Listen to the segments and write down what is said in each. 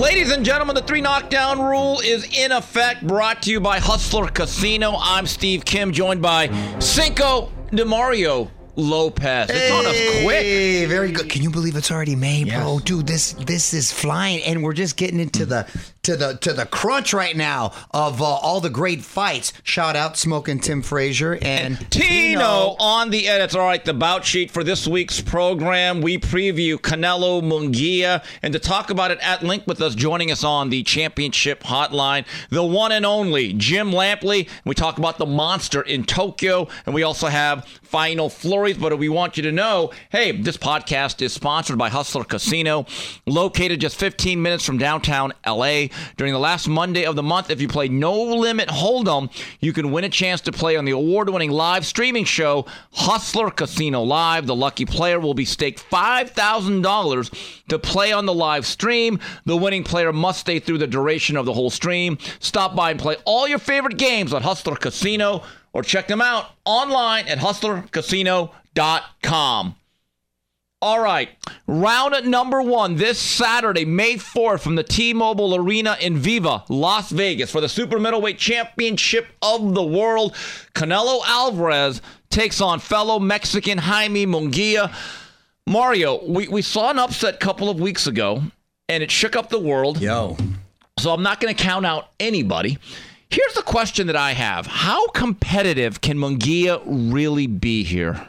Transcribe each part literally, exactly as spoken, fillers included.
Ladies and gentlemen, the three knockdown rule is in effect, brought to you by Hustler Casino. I'm Steve Kim, joined by Cinco de Mario Lopez. It's hey, on us quick. Hey, very good. Can you believe it's already May, bro? Yes. Dude, this this is flying, and we're just getting into the to the to the crunch right now of uh, all the great fights. Shout out Smoking Tim Frazier and, and Tino on the edits. All right, the bout sheet for this week's program. We preview Canelo Munguia, and to talk about it at length with us, joining us on the championship hotline, the one and only Jim Lampley. We talk about the monster in Tokyo, and we also have final flurries. But we want you to know, hey, this podcast is sponsored by Hustler Casino, located just fifteen minutes from downtown L A. During the last Monday of the month, if you play No Limit Hold'em, you can win a chance to play on the award-winning live streaming show, Hustler Casino Live. The lucky player will be staked five thousand dollars to play on the live stream. The winning player must stay through the duration of the whole stream. Stop by and play all your favorite games on Hustler Casino, or check them out online at hustler casino dot com. All right, round number one this Saturday, May fourth, from the T-Mobile Arena in Viva, Las Vegas, for the Super Middleweight Championship of the World. Canelo Alvarez takes on fellow Mexican Jaime Munguia. Mario, we, we saw an upset a couple of weeks ago, and it shook up the world. Yo. So I'm not going to count out anybody. Here's the question that I have. How competitive can Munguia really be here?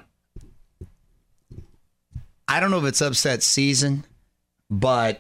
I don't know if it's upset season, but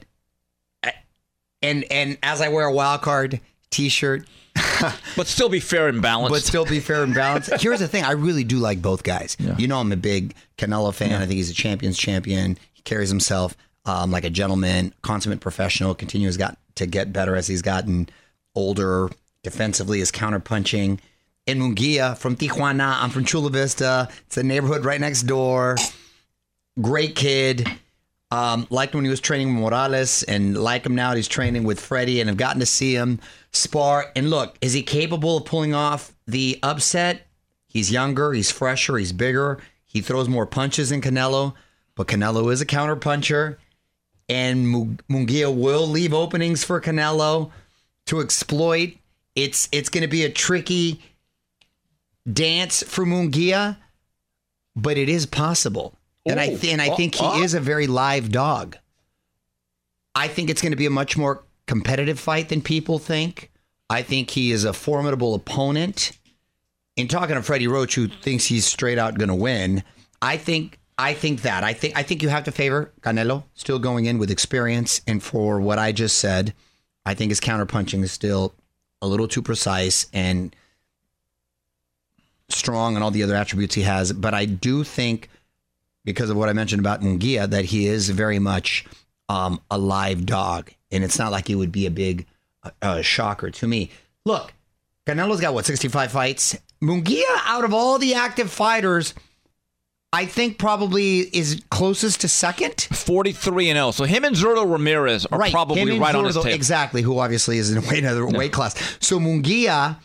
and and as I wear a wild card t-shirt, but still be fair and balanced. But still be fair and balanced. Here's the thing: I really do like both guys. Yeah. You know, I'm a big Canelo fan. Yeah. I think he's a champion's champion. He carries himself um, like a gentleman, consummate professional. Continues got to get better as he's gotten older. Defensively, is counterpunching. And Munguia from Tijuana. I'm from Chula Vista. It's a neighborhood right next door. Great kid. Um, liked when he was training with Morales, and like him now he's training with Freddie, and I've gotten to see him spar. And look, is he capable of pulling off the upset? He's younger, he's fresher, he's bigger. He throws more punches than Canelo, but Canelo is a counter puncher, and Munguia will leave openings for Canelo to exploit. It's it's going to be a tricky dance for Munguia, but it is possible. And I, th- and I think he is a very live dog. I think it's going to be a much more competitive fight than people think. I think he is a formidable opponent. In talking to Freddie Roach, who thinks he's straight out going to win, I think I think that. I think I think you have to favor Canelo, still going in with experience. And for what I just said, I think his counterpunching is still a little too precise and strong and all the other attributes he has. But I do think, because of what I mentioned about Munguia, that he is very much um, a live dog. And it's not like it would be a big uh, shocker to me. Look, Canelo's got, what, sixty-five fights? Munguia, out of all the active fighters, I think probably is closest to second. forty-three and oh. So him and Zurdo Ramirez are right. probably right Zurdo, on his tail. Exactly, who obviously is in another no. weight class. So Munguia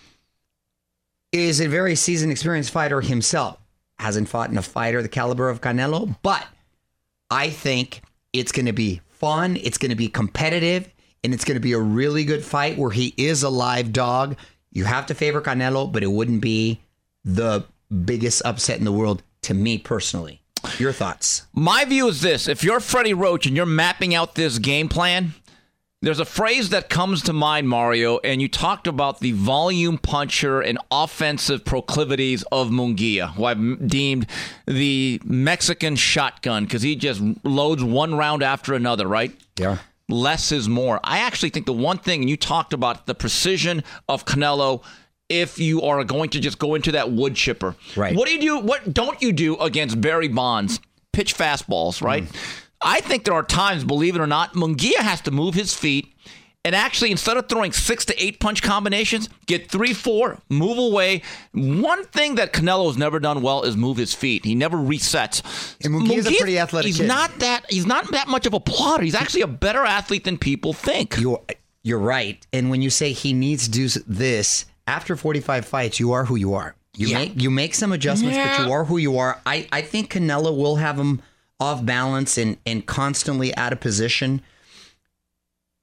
is a very seasoned, experienced fighter himself. Hasn't fought in a fighter the caliber of Canelo, but I think it's going to be fun, it's going to be competitive, and it's going to be a really good fight where he is a live dog. You have to favor Canelo, but it wouldn't be the biggest upset in the world to me personally. Your thoughts? My view is this. If you're Freddie Roach and you're mapping out this game plan, there's a phrase that comes to mind, Mario, and you talked about the volume puncher and offensive proclivities of Munguia, who I've deemed the Mexican shotgun, because he just loads one round after another, right? Yeah. Less is more. I actually think the one thing, and you talked about the precision of Canelo, if you are going to just go into that wood chipper. Right. What do you do? What don't you do against Barry Bonds? Pitch fastballs, right? Mm. I think there are times, believe it or not, Munguia has to move his feet and actually, instead of throwing six to eight punch combinations, get three, four, move away. One thing that Canelo's never done well is move his feet. He never resets. And Munguia's a pretty athletic he's kid. Not that, he's not that much of a plotter. He's actually a better athlete than people think. You're, you're right. And when you say he needs to do this, after forty-five fights, you are who you are. You yeah. make you make some adjustments, yeah. but you are who you are. I, I think Canelo will have him off balance and, and constantly out of position.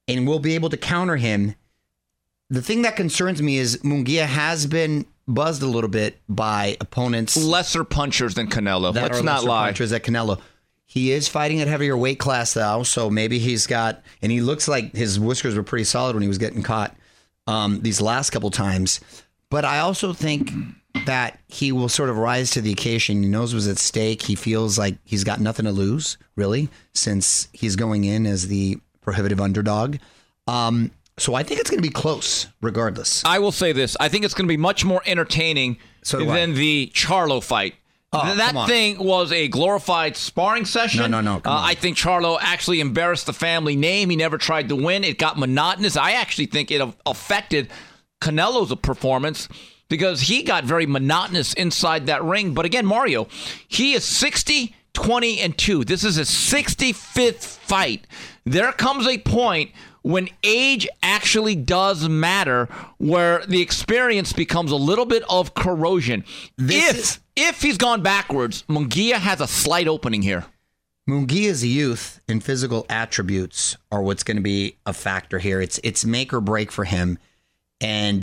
and will be able to counter him. The thing that concerns me is Munguia has been buzzed a little bit by opponents. Lesser punchers than Canelo. That Let's are not lesser lie. punchers at Canelo. He is fighting at heavier weight class though, so maybe he's got, and he looks like his whiskers were pretty solid when he was getting caught um, these last couple times. But I also think that he will sort of rise to the occasion. He knows what's at stake. He feels like he's got nothing to lose, really, since he's going in as the prohibitive underdog. Um, so I think it's going to be close, regardless. I will say this. I think it's going to be much more entertaining So do than I. the Charlo fight. Oh, Th- that come on. thing was a glorified sparring session. No, no, no, come Uh, on. I think Charlo actually embarrassed the family name. He never tried to win. It got monotonous. I actually think it a- affected Canelo's performance because he got very monotonous inside that ring. But again, Mario, he is sixty, twenty, and two. This is his sixty-fifth fight. There comes a point when age actually does matter, where the experience becomes a little bit of corrosion. This if is- if he's gone backwards, Munguia has a slight opening here. Munguia's youth and physical attributes are what's going to be a factor here. It's it's make or break for him. And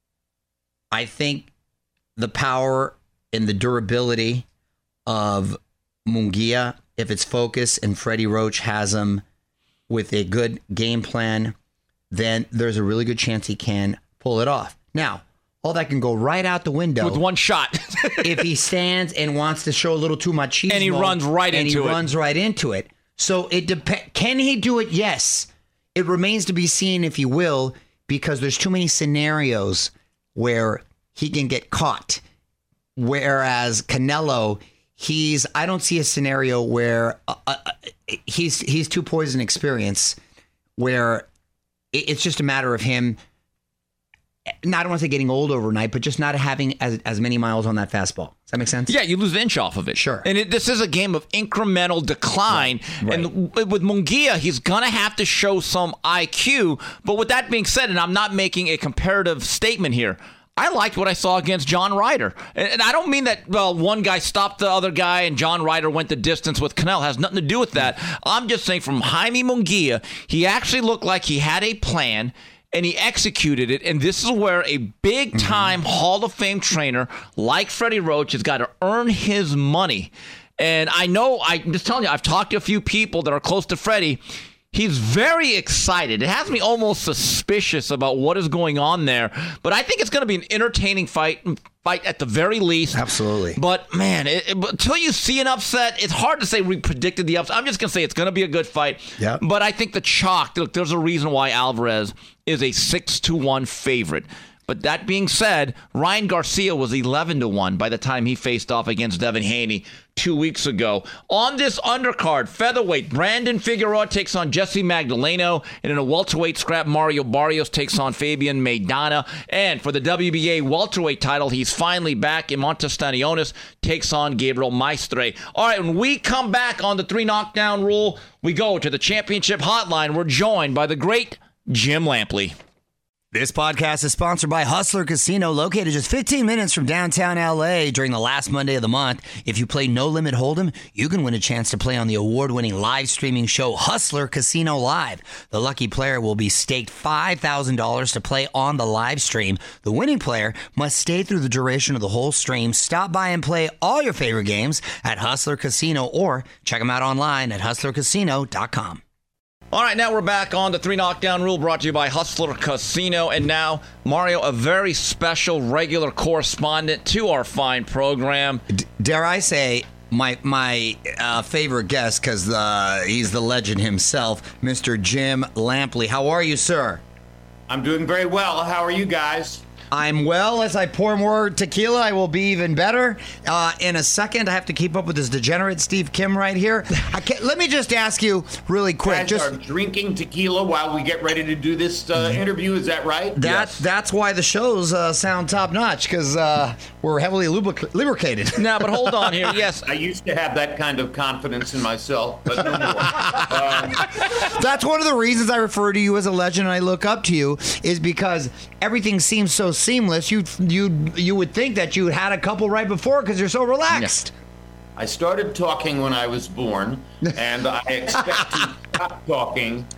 I think the power and the durability of Munguia, if it's focused and Freddie Roach has him with a good game plan, then there's a really good chance he can pull it off. Now, all that can go right out the window With one shot. if he stands and wants to show a little too much cheese, And he runs right and into he it. runs right into it. So it depends. Can he do it? Yes. It remains to be seen if he will, because there's too many scenarios where he can get caught. Whereas Canelo, he's I don't see a scenario where uh, uh, he's he's too poised in experience, where it, it's just a matter of him. Not, I don't want to say getting old overnight, but just not having as, as many miles on that fastball. Does that make sense? Yeah, you lose an inch off of it. Sure. And it, this is a game of incremental decline. Right, right. And w- with Munguia, he's going to have to show some I Q. But with that being said, and I'm not making a comparative statement here, I liked what I saw against John Ryder. And, and I don't mean that, well, one guy stopped the other guy and John Ryder went the distance with Canelo. It has nothing to do with that. I'm just saying from Jaime Munguia, he actually looked like he had a plan and he executed it. And this is where a big-time mm-hmm. Hall of Fame trainer like Freddie Roach has got to earn his money. And I know, I'm just telling you, I've talked to a few people that are close to Freddie. He's very excited. It has me almost suspicious about what is going on there. But I think it's going to be an entertaining fight, fight at the very least. Absolutely. But, man, it, it, until you see an upset, it's hard to say we predicted the upset. I'm just going to say it's going to be a good fight. Yep. But I think the chalk, look, there's a reason why Alvarez is a six to one favorite. But that being said, Ryan Garcia was eleven to one by the time he faced off against Devin Haney two weeks ago. On this undercard, featherweight, Brandon Figueroa takes on Jesse Magdaleno. And in a welterweight scrap, Mario Barrios takes on Fabian Maidana. And for the W B A welterweight title, he's finally back. Imantas Stanionis takes on Gabriel Maestre. All right, when we come back on the three knockdown rule, we go to the championship hotline. We're joined by the great Jim Lampley. This podcast is sponsored by Hustler Casino, located just fifteen minutes from downtown L A. During the last Monday of the month, if you play No Limit Hold'em, you can win a chance to play on the award-winning live streaming show Hustler Casino Live. The lucky player will be staked five thousand dollars to play on the live stream. The winning player must stay through the duration of the whole stream. Stop by and play all your favorite games at Hustler Casino or check them out online at hustler casino dot com. All right, now we're back on the Three Knockdown Rule, brought to you by Hustler Casino. And now, Mario, a very special regular correspondent to our fine program. D- dare I say, my my uh, favorite guest, because uh, he's the legend himself, Mister Jim Lampley. How are you, sir? I'm doing very well. How are you guys? I'm well. As I pour more tequila, I will be even better. Uh, in a second, I have to keep up with this degenerate Steve Kim right here. I can't, let me just ask you really quick. You guys just are drinking tequila while we get ready to do this uh, interview. Is that right? that Yes. that's why the shows uh, sound top notch, because uh, we're heavily lubric- lubricated. Now, but hold on here. Yes, I used to have that kind of confidence in myself, but no more. um, That's one of the reasons I refer to you as a legend and I look up to you, is because everything seems so seamless. You you you would think that you had a couple right before because you're so relaxed. I started talking when I was born, and I expect to stop talking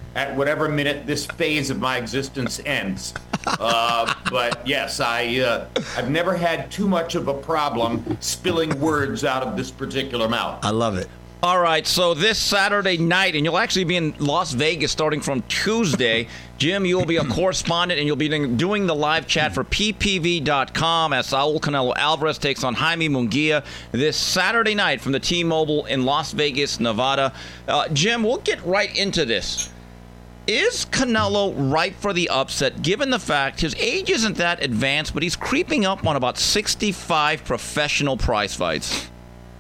at whatever minute this phase of my existence ends. Uh, but yes, I, uh, I've never had too much of a problem spilling words out of this particular mouth. I love it. All right, so this Saturday night, and you'll actually be in Las Vegas starting from Tuesday. Jim, you'll be a correspondent, and you'll be doing the live chat for P P V dot com as Saul Canelo Alvarez takes on Jaime Munguia this Saturday night from the T-Mobile in Las Vegas, Nevada. Uh, Jim, we'll get right into this. Is Canelo ripe for the upset, given the fact his age isn't that advanced, but he's creeping up on about sixty-five professional prize fights?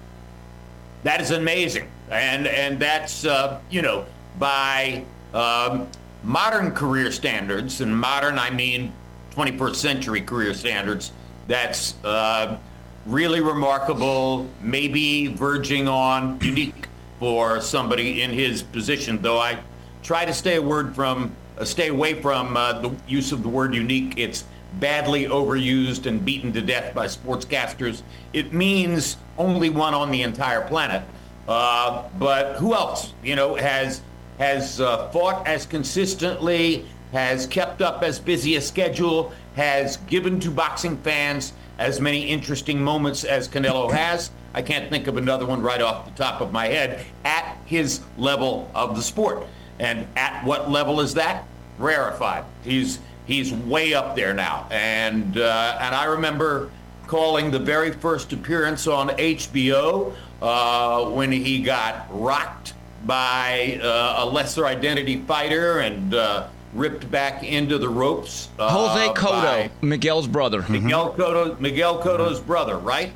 That is amazing. And and that's, uh, you know, by um, modern career standards, and modern, I mean twenty-first century career standards, that's uh, really remarkable, maybe verging on unique for somebody in his position, though I try to stay a word from, uh, stay away from uh, the use of the word unique. It's badly overused and beaten to death by sportscasters. It means only one on the entire planet. Uh, but who else, you know, has has uh, fought as consistently, has kept up as busy a schedule, has given to boxing fans as many interesting moments as Canelo has? I can't think of another one right off the top of my head at his level of the sport. And at what level is that? Rarefied. He's He's way up there now, and uh, and I remember calling the very first appearance on H B O uh, when he got rocked by uh, a lesser identity fighter and uh, ripped back into the ropes. Uh, Jose Cotto, Miguel's brother. Miguel Cotto, Miguel Cotto's brother, right?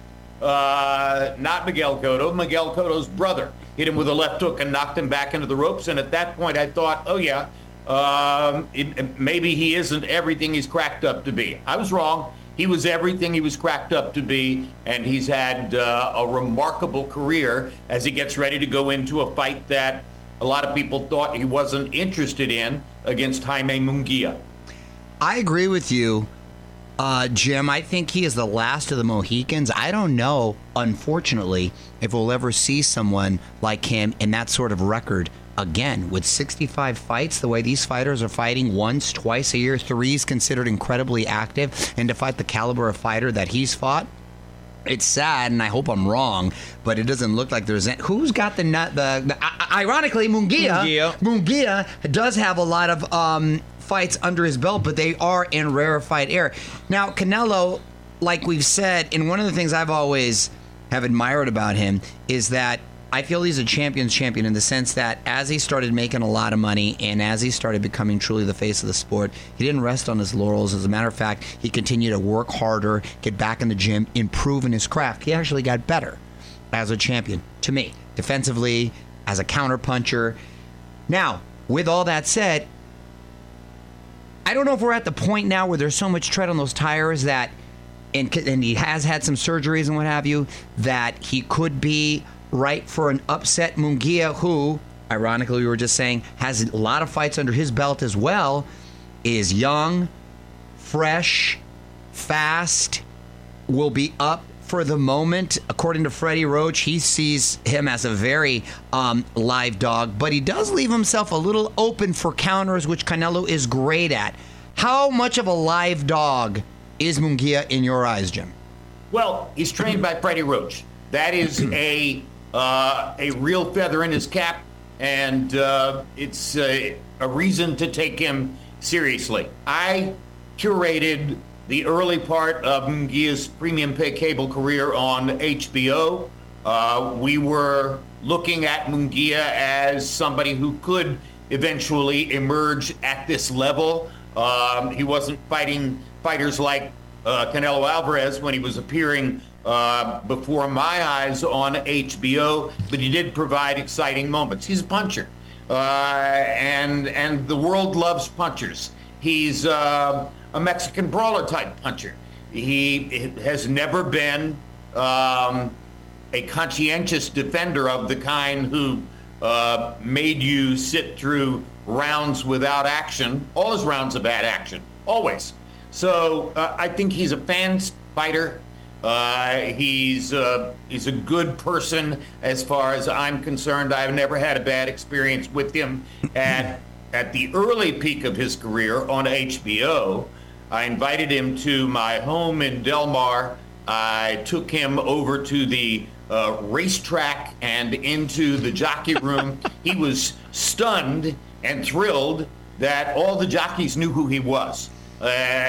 Uh, not Miguel Cotto, Miguel Cotto's brother. Hit him with a left hook and knocked him back into the ropes, and at that point I thought, oh yeah, Um, it, maybe he isn't everything he's cracked up to be. I was wrong. He was everything he was cracked up to be, and he's had uh, a remarkable career as he gets ready to go into a fight that a lot of people thought he wasn't interested in against Jaime Munguia. I agree with you, uh, Jim. I think he is the last of the Mohicans. I don't know, unfortunately, if we'll ever see someone like him in that sort of record again, with sixty-five fights, the way these fighters are fighting once, twice a year, three's considered incredibly active, and to fight the caliber of fighter that he's fought, it's sad, and I hope I'm wrong, but it doesn't look like there's any, who's got the nut. The, the ironically, Munguia, Munguia, Munguia does have a lot of um, fights under his belt, but they are in rarefied air. Now, Canelo, like we've said, and one of the things I've always have admired about him is that I feel he's a champion's champion in the sense that as he started making a lot of money and as he started becoming truly the face of the sport, he didn't rest on his laurels. As a matter of fact, he continued to work harder, get back in the gym, improve in his craft. He actually got better as a champion, to me, defensively, as a counterpuncher. Now, with all that said, I don't know if we're at the point now where there's so much tread on those tires that, and, and he has had some surgeries and what have you, that he could be right for an upset. Munguia, who, ironically, we were just saying, has a lot of fights under his belt as well, is young, fresh, fast, will be up for the moment. According to Freddie Roach, he sees him as a very um, live dog, but he does leave himself a little open for counters, which Canelo is great at. How much of a live dog is Munguia in your eyes, Jim? Well, he's trained by Freddie Roach. That is a uh, a real feather in his cap, and uh, it's a, a reason to take him seriously. I curated the early part of Munguia's premium pay cable career on H B O. Uh, we were looking at Munguia as somebody who could eventually emerge at this level. Um, he wasn't fighting fighters like uh, Canelo Alvarez when he was appearing uh, before my eyes on H B O, but he did provide exciting moments. He's a puncher, uh, and and the world loves punchers. He's uh, a Mexican brawler type puncher. He has never been um, a conscientious defender of the kind who uh, made you sit through rounds without action. All his rounds have had action, always. So uh, I think he's a fan fighter. Uh, he's uh, he's a good person as far as I'm concerned. I've never had a bad experience with him at at the early peak of his career on H B O. I invited him to my home in Del Mar. I took him over to the uh, racetrack and into the jockey room. He was stunned and thrilled that all the jockeys knew who he was. Uh,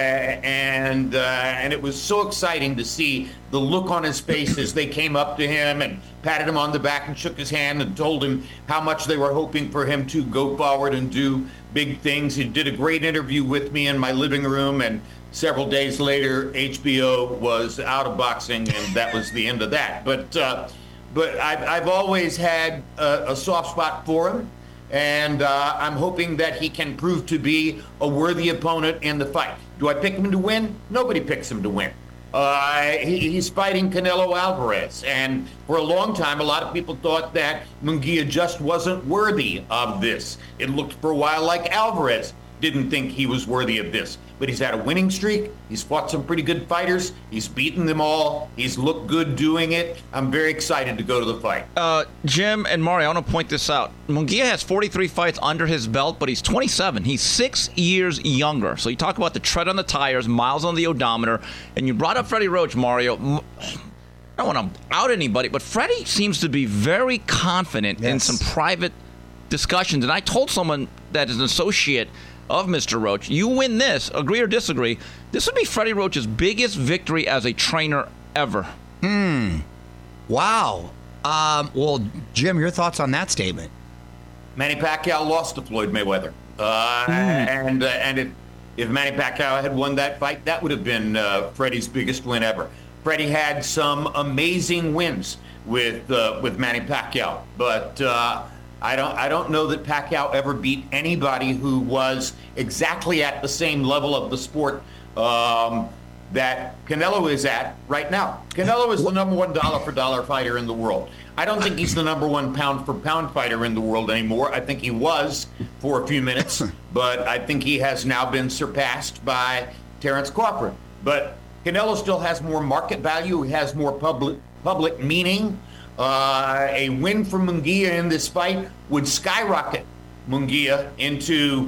and uh, and it was so exciting to see the look on his face as they came up to him and patted him on the back and shook his hand and told him how much they were hoping for him to go forward and do big things. He did a great interview with me in my living room, and several days later, H B O was out of boxing, and that was the end of that. But uh, but I've, I've always had a, a soft spot for him. And uh, I'm hoping that he can prove to be a worthy opponent in the fight. Do I pick him to win? Nobody picks him to win. Uh, he, he's fighting Canelo Alvarez. And for a long time, a lot of people thought that Munguia just wasn't worthy of this. It looked for a while like Alvarez didn't think he was worthy of this. But he's had a winning streak. He's fought some pretty good fighters. He's beaten them all. He's looked good doing it. I'm very excited to go to the fight. Uh, Jim and Mario, I want to point this out. Munguia has forty-three fights under his belt, but he's twenty-seven. He's six years younger. So you talk about the tread on the tires, miles on the odometer, and you brought up Freddie Roach, Mario. I don't want to out anybody, but Freddie seems to be very confident yes. in some private discussions. And I told someone that is an associate of Mister Roach, you win this, agree or disagree, this would be Freddie Roach's biggest victory as a trainer ever. Hmm. Wow. Um, well, Jim, your thoughts on that statement? Manny Pacquiao lost to Floyd Mayweather. Uh, mm. And uh, and if, if Manny Pacquiao had won that fight, that would have been uh, Freddie's biggest win ever. Freddie had some amazing wins with uh, with Manny Pacquiao, but uh, I don't I don't know that Pacquiao ever beat anybody who was exactly at the same level of the sport um, that Canelo is at right now. Canelo is the number one dollar for dollar fighter in the world. I don't think he's the number one pound for pound fighter in the world anymore. I think he was for a few minutes, but I think he has now been surpassed by Terence Crawford. But Canelo still has more market value. He has more public public meaning. Uh, a win for Munguia in this fight would skyrocket Munguia into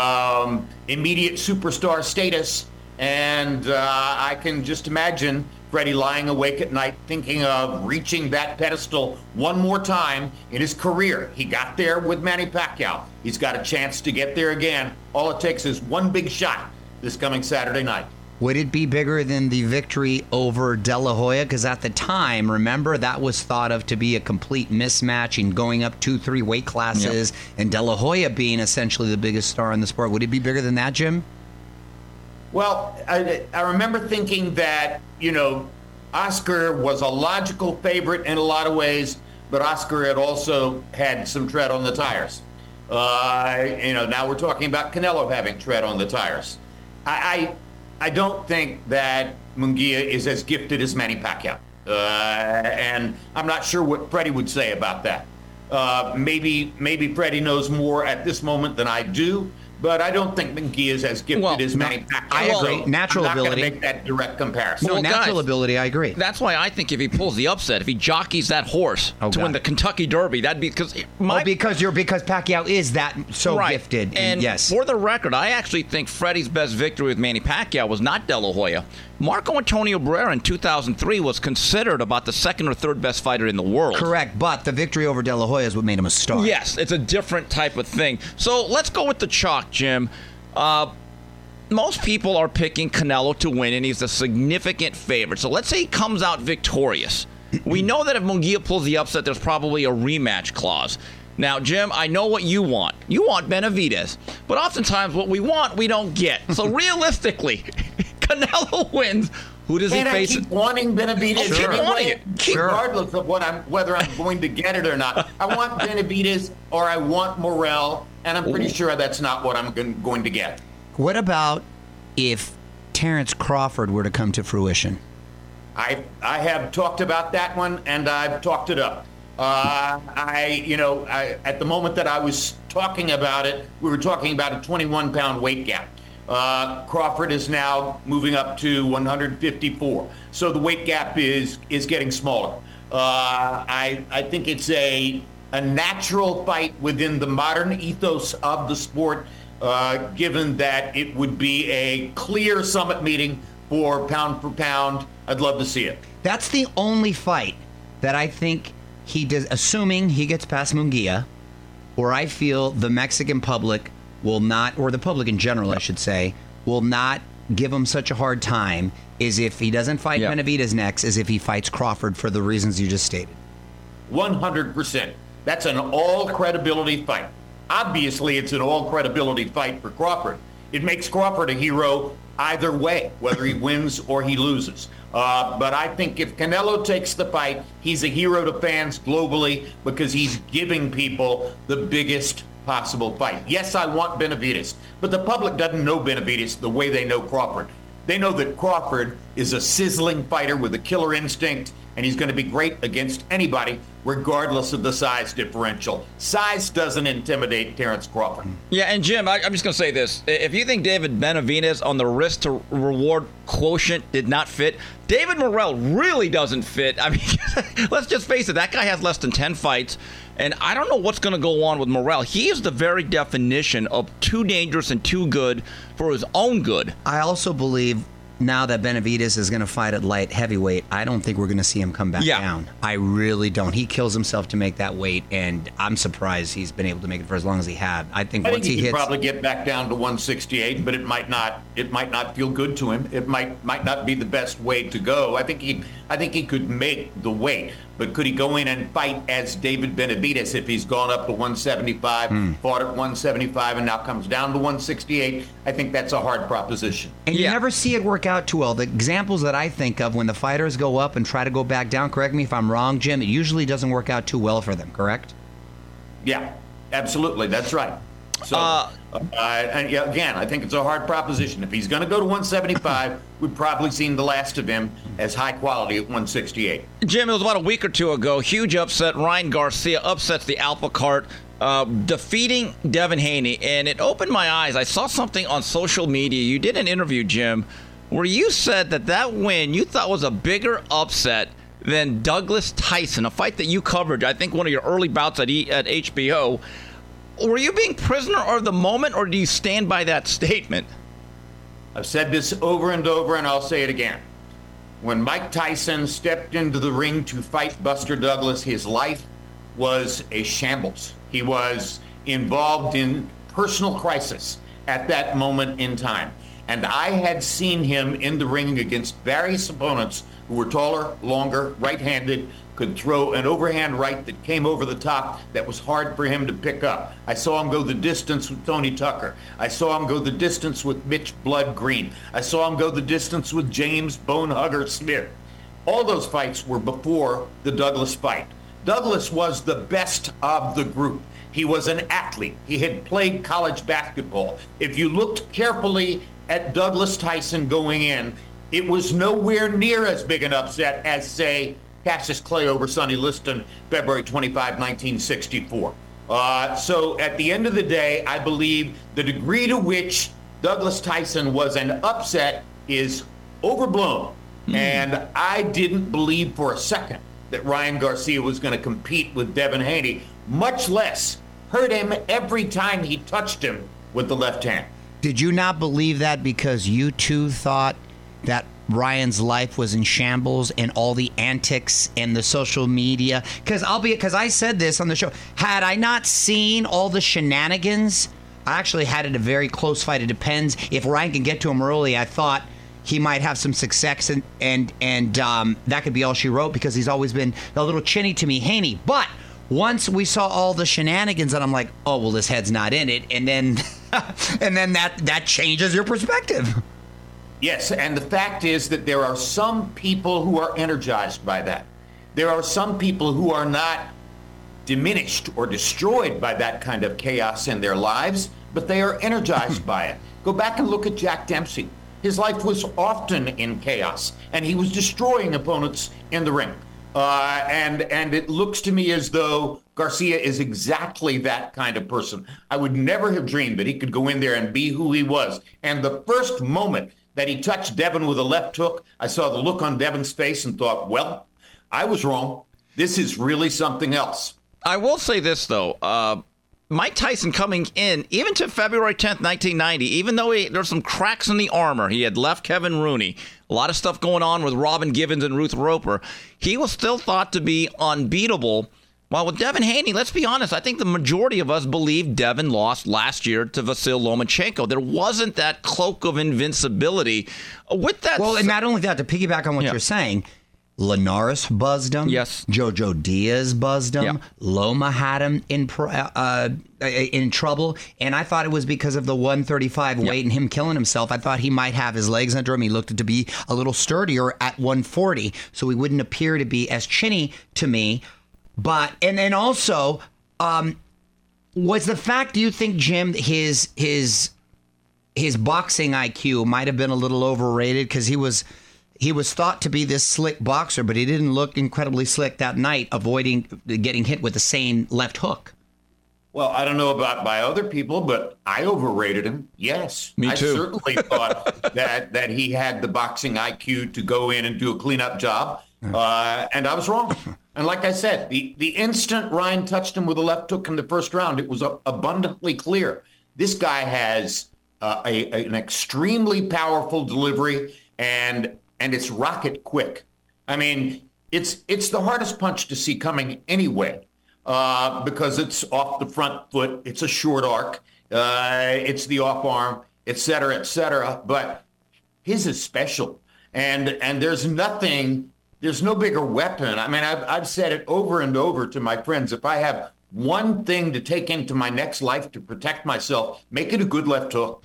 um, immediate superstar status. And uh, I can just imagine Freddie lying awake at night thinking of reaching that pedestal one more time in his career. He got there with Manny Pacquiao. He's got a chance to get there again. All it takes is one big shot this coming Saturday night. Would it be bigger than the victory over De La Hoya? Because at the time, remember, that was thought of to be a complete mismatch in going up two, three weight classes, yep. and De La Hoya being essentially the biggest star in the sport. Would it be bigger than that, Jim? Well, I, I remember thinking that, you know, Oscar was a logical favorite in a lot of ways, but Oscar had also had some tread on the tires. Uh, you know, now we're talking about Canelo having tread on the tires. I... I I don't think that Munguia is as gifted as Manny Pacquiao. Uh, and I'm not sure what Freddie would say about that. Uh, maybe maybe Freddie knows more at this moment than I do, but I don't think Munguia is as gifted well, as Manny Pacquiao. I agree. So natural I'm not ability. I'm not going to make that direct comparison. No, well, natural guys, ability, I agree. That's why I think if he pulls the upset, if he jockeys that horse oh, to God. win the Kentucky Derby, that'd be because my oh, because you're because Pacquiao is that so right. gifted. And, and yes. for the record, I actually think Freddie's best victory with Manny Pacquiao was not De La Hoya. Marco Antonio Barrera in two thousand three was considered about the second or third best fighter in the world. Correct, but the victory over De La Hoya is what made him a star. Yes, it's a different type of thing. So let's go with the chalk, Jim. Uh, most people are picking Canelo to win, and he's a significant favorite. So let's say he comes out victorious. We know that if Munguia pulls the upset, there's probably a rematch clause. Now, Jim, I know what you want. You want Benavidez. But oftentimes what we want, we don't get. So realistically, Canelo wins. Who does Can't he face? I keep wanting Benavidez Oh, sure. anyway, Wanting it. Sure. regardless of what I'm, whether I'm going to get it or not? I want Benavidez or I want Morrell, and I'm pretty Ooh. sure that's not what I'm going to get. What about if Terence Crawford were to come to fruition? I I have talked about that one, and I've talked it up. Uh, I, you know, I, at the moment that I was talking about it, we were talking about a twenty-one pound weight gap. Uh, Crawford is now moving up to one hundred fifty-four, so the weight gap is is getting smaller. Uh, I I think it's a a natural fight within the modern ethos of the sport, uh, given that it would be a clear summit meeting for pound for pound. I'd love to see it. That's the only fight that I think he does, assuming he gets past Munguia, where I feel the Mexican public will not, or the public in general, I should say, will not give him such a hard time, is if he doesn't fight yeah. Benavidez next, is if he fights Crawford for the reasons you just stated. one hundred percent. That's an all-credibility fight. Obviously, it's an all-credibility fight for Crawford. It makes Crawford a hero either way, whether he wins or he loses. Uh, but I think if Canelo takes the fight, he's a hero to fans globally because he's giving people the biggest possible fight. Yes, I want Benavidez, but the public doesn't know Benavidez the way they know Crawford. They know that Crawford is a sizzling fighter with a killer instinct, and he's going to be great against anybody, regardless of the size differential. Size doesn't intimidate Terrence Crawford. Yeah, and Jim, I, I'm just going to say this. If you think David Benavidez on the risk-to-reward quotient did not fit, David Morrell really doesn't fit. I mean, let's just face it. That guy has less than ten fights, and I don't know what's going to go on with Morrell. He is the very definition of too dangerous and too good for his own good. I also believe now that Benavidez is going to fight at light heavyweight, I don't think we're going to see him come back yeah. down. I really don't. He kills himself to make that weight, and I'm surprised he's been able to make it for as long as he had. I think I once think he, he could hits, probably get back down to one sixty-eight, but it might not. It might not feel good to him. It might might not be the best way to go. I think he. I think he could make the weight, but could he go in and fight as David Benavidez if he's gone up to one seventy-five, mm. fought at one seventy-five, and now comes down to one sixty-eight? I think that's a hard proposition. And you yeah. never see it work out too well. The examples that I think of when the fighters go up and try to go back down, correct me if I'm wrong, Jim, it usually doesn't work out too well for them, correct? Yeah, absolutely. That's right. So, uh, uh, and yeah, again, I think it's a hard proposition. If he's going to go to one seventy-five, we've probably seen the last of him as high quality at one sixty-eight. Jim, it was about a week or two ago. Huge upset. Ryan Garcia upsets the Alpha Cart, uh, defeating Devin Haney. And it opened my eyes. I saw something on social media. You did an interview, Jim, where you said that that win you thought was a bigger upset than Douglas Tyson, a fight that you covered, I think one of your early bouts at, e- at H B O. Were you being prisoner of the moment, or do you stand by that statement? I've said this over and over, and I'll say it again. When Mike Tyson stepped into the ring to fight Buster Douglas, his life was a shambles. He was involved in personal crisis at that moment in time. And I had seen him in the ring against various opponents who were taller, longer, right-handed, could throw an overhand right that came over the top that was hard for him to pick up. I saw him go the distance with Tony Tucker. I saw him go the distance with Mitch Blood Green. I saw him go the distance with James Bonehugger Smith. All those fights were before the Douglas fight. Douglas was the best of the group. He was an athlete. He had played college basketball. If you looked carefully at Douglas Tyson going in, it was nowhere near as big an upset as, say, Cassius Clay over Sonny Liston, February twenty-fifth, nineteen sixty-four. Uh, so at the end of the day, I believe the degree to which Douglas Tyson was an upset is overblown. Mm. And I didn't believe for a second that Ryan Garcia was going to compete with Devin Haney, much less hurt him every time he touched him with the left hand. Did you not believe that because you too thought that Ryan's life was in shambles and all the antics and the social media? Because I'll be because I said this on the show. Had I not seen all the shenanigans, I actually had it a very close fight. It depends if Ryan can get to him early. I thought he might have some success, and and and um, that could be all she wrote because he's always been a little chinny to me, Haney. But once we saw all the shenanigans, and I'm like, oh well, this head's not in it, and then and then that that changes your perspective. Yes, and the fact is that there are some people who are energized by that. There are some people who are not diminished or destroyed by that kind of chaos in their lives, but they are energized by it. Go back and look at Jack Dempsey. His life was often in chaos, and he was destroying opponents in the ring. Uh, and and it looks to me as though Garcia is exactly that kind of person. I would never have dreamed that he could go in there and be who he was. And the first moment that he touched Devin with a left hook, I saw the look on Devin's face and thought, well, I was wrong. This is really something else. I will say this, though. Uh, Mike Tyson coming in, even to February tenth, nineteen ninety, even though he, there's some cracks in the armor, he had left Kevin Rooney, a lot of stuff going on with Robin Givens and Ruth Roper, he was still thought to be unbeatable. While with Devin Haney, let's be honest, I think the majority of us believe Devin lost last year to Vasyl Lomachenko. There wasn't that cloak of invincibility. With that, well, and not only that, to piggyback on what yeah. you're saying, Linares buzzed him. Yes. Jojo Diaz buzzed him. Yep. Loma had him in uh, in trouble. And I thought it was because of the one thirty-five yep. weight and him killing himself. I thought he might have his legs under him. He looked to be a little sturdier at one forty, so he wouldn't appear to be as chinny to me. But, and then also, um, was the fact, do you think, Jim, his his his boxing I Q might have been a little overrated? Because he was... He was thought to be this slick boxer, but he didn't look incredibly slick that night, avoiding getting hit with the same left hook. Well, I don't know about by other people, but I overrated him. Yes. Me too. I certainly thought that, that he had the boxing I Q to go in and do a cleanup job, uh, and I was wrong. And like I said, the, the instant Ryan touched him with a left hook in the first round, it was abundantly clear. This guy has uh, a, a, an extremely powerful delivery, and and it's rocket quick. I mean, it's it's the hardest punch to see coming anyway, uh, because it's off the front foot. It's a short arc. Uh, it's the off arm, et cetera, et cetera. But his is special. And and there's nothing, there's no bigger weapon. I mean, I've, I've said it over and over to my friends. If I have one thing to take into my next life to protect myself, make it a good left hook.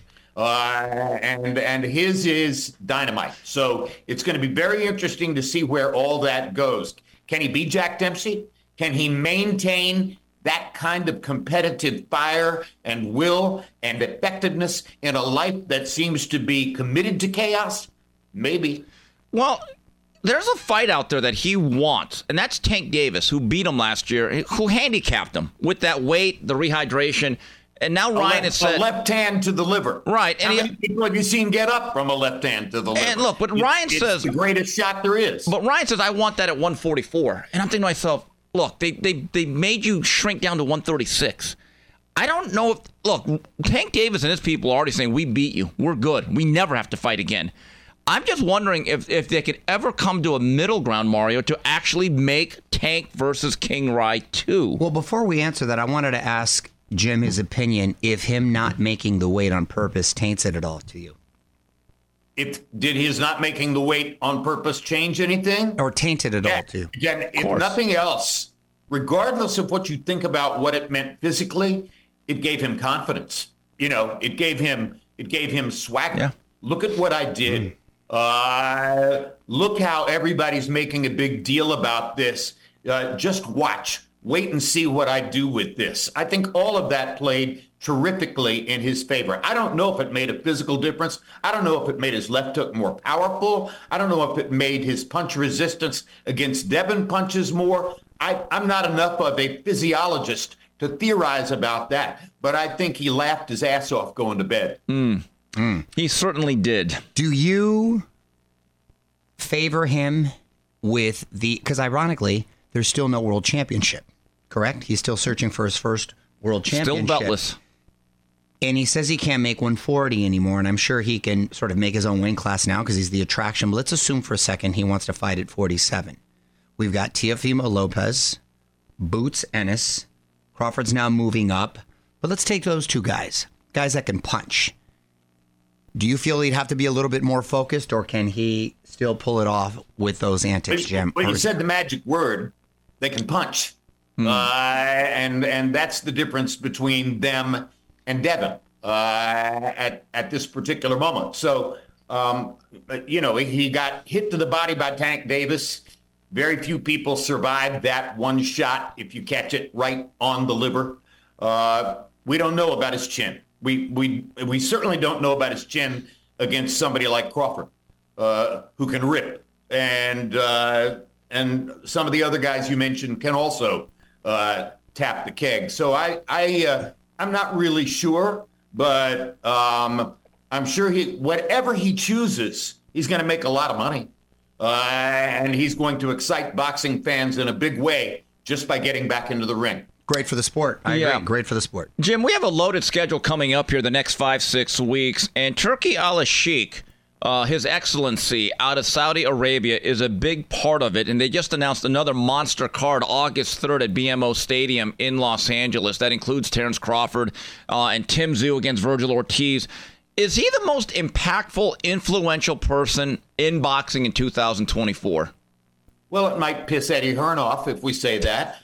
Uh, and and his is dynamite. So it's going to be very interesting to see where all that goes. Can he beat Jack Dempsey? Can he maintain that kind of competitive fire and will and effectiveness in a life that seems to be committed to chaos? Maybe. Well, there's a fight out there that he wants, and that's Tank Davis, who beat him last year, who handicapped him with that weight, the rehydration. And now Ryan left, has said... A left hand to the liver. Right. And How he, many people have you seen get up from a left hand to the liver? And look, but it, Ryan it's says... the greatest shot there is. But Ryan says, I want that at one forty-four. And I'm thinking to myself, look, they, they, they made you shrink down to one thirty-six. I don't know if... Look, Tank Davis and his people are already saying, we beat you. We're good. We never have to fight again. I'm just wondering if, if they could ever come to a middle ground, Mario, to actually make Tank versus King Rai two. Well, before we answer that, I wanted to ask Jim his opinion if him not making the weight on purpose taints it at all to you. If did his not making the weight on purpose change anything? Or taint it at yeah, all to you? Again, if nothing else, regardless of what you think about what it meant physically, it gave him confidence. You know, it gave him it gave him swagger. Yeah. Look at what I did. Mm. Uh, look how everybody's making a big deal about this. Uh, just watch. Wait and see what I do with this. I think all of that played terrifically in his favor. I don't know if it made a physical difference. I don't know if it made his left hook more powerful. I don't know if it made his punch resistance against Devin punches more. I, I'm not enough of a physiologist to theorize about that, but I think he laughed his ass off going to bed. Mm. Mm. He certainly did. Do you favor him with the, because ironically, there's still no world championship, correct? He's still searching for his first world championship. Still beltless. And he says he can't make one forty anymore, and I'm sure he can sort of make his own weight class now because he's the attraction. But let's assume for a second he wants to fight at forty-seven. We've got Teofimo Lopez, Boots Ennis. Crawford's now moving up. But let's take those two guys, guys that can punch. Do you feel he'd have to be a little bit more focused, or can he still pull it off with those antics, Jim? Well, you said the magic word. They can punch. Hmm. Uh, and and that's the difference between them and Devin uh, at, at this particular moment. So, um, you know, he got hit to the body by Tank Davis. Very few people survive that one shot if you catch it right on the liver. Uh, we don't know about his chin. We we we certainly don't know about his chin against somebody like Crawford, uh, who can rip. And uh, and some of the other guys you mentioned can also uh, tap the keg. So I, I, uh, I'm not really sure, but um, I'm sure he, whatever he chooses, he's going to make a lot of money. Uh, and he's going to excite boxing fans in a big way, just by getting back into the ring. Great for the sport. I Yeah. agree. Great for the sport. Jim, we have a loaded schedule coming up here the next five, six weeks, and Turki Al-Sheikh, uh, His Excellency out of Saudi Arabia, is a big part of it, and they just announced another monster card August third at B M O Stadium in Los Angeles. That includes Terrence Crawford uh, and Tim Tszyu against Virgil Ortiz. Is he the most impactful, influential person in boxing in two thousand twenty-four? Well, it might piss Eddie Hearn off if we say that,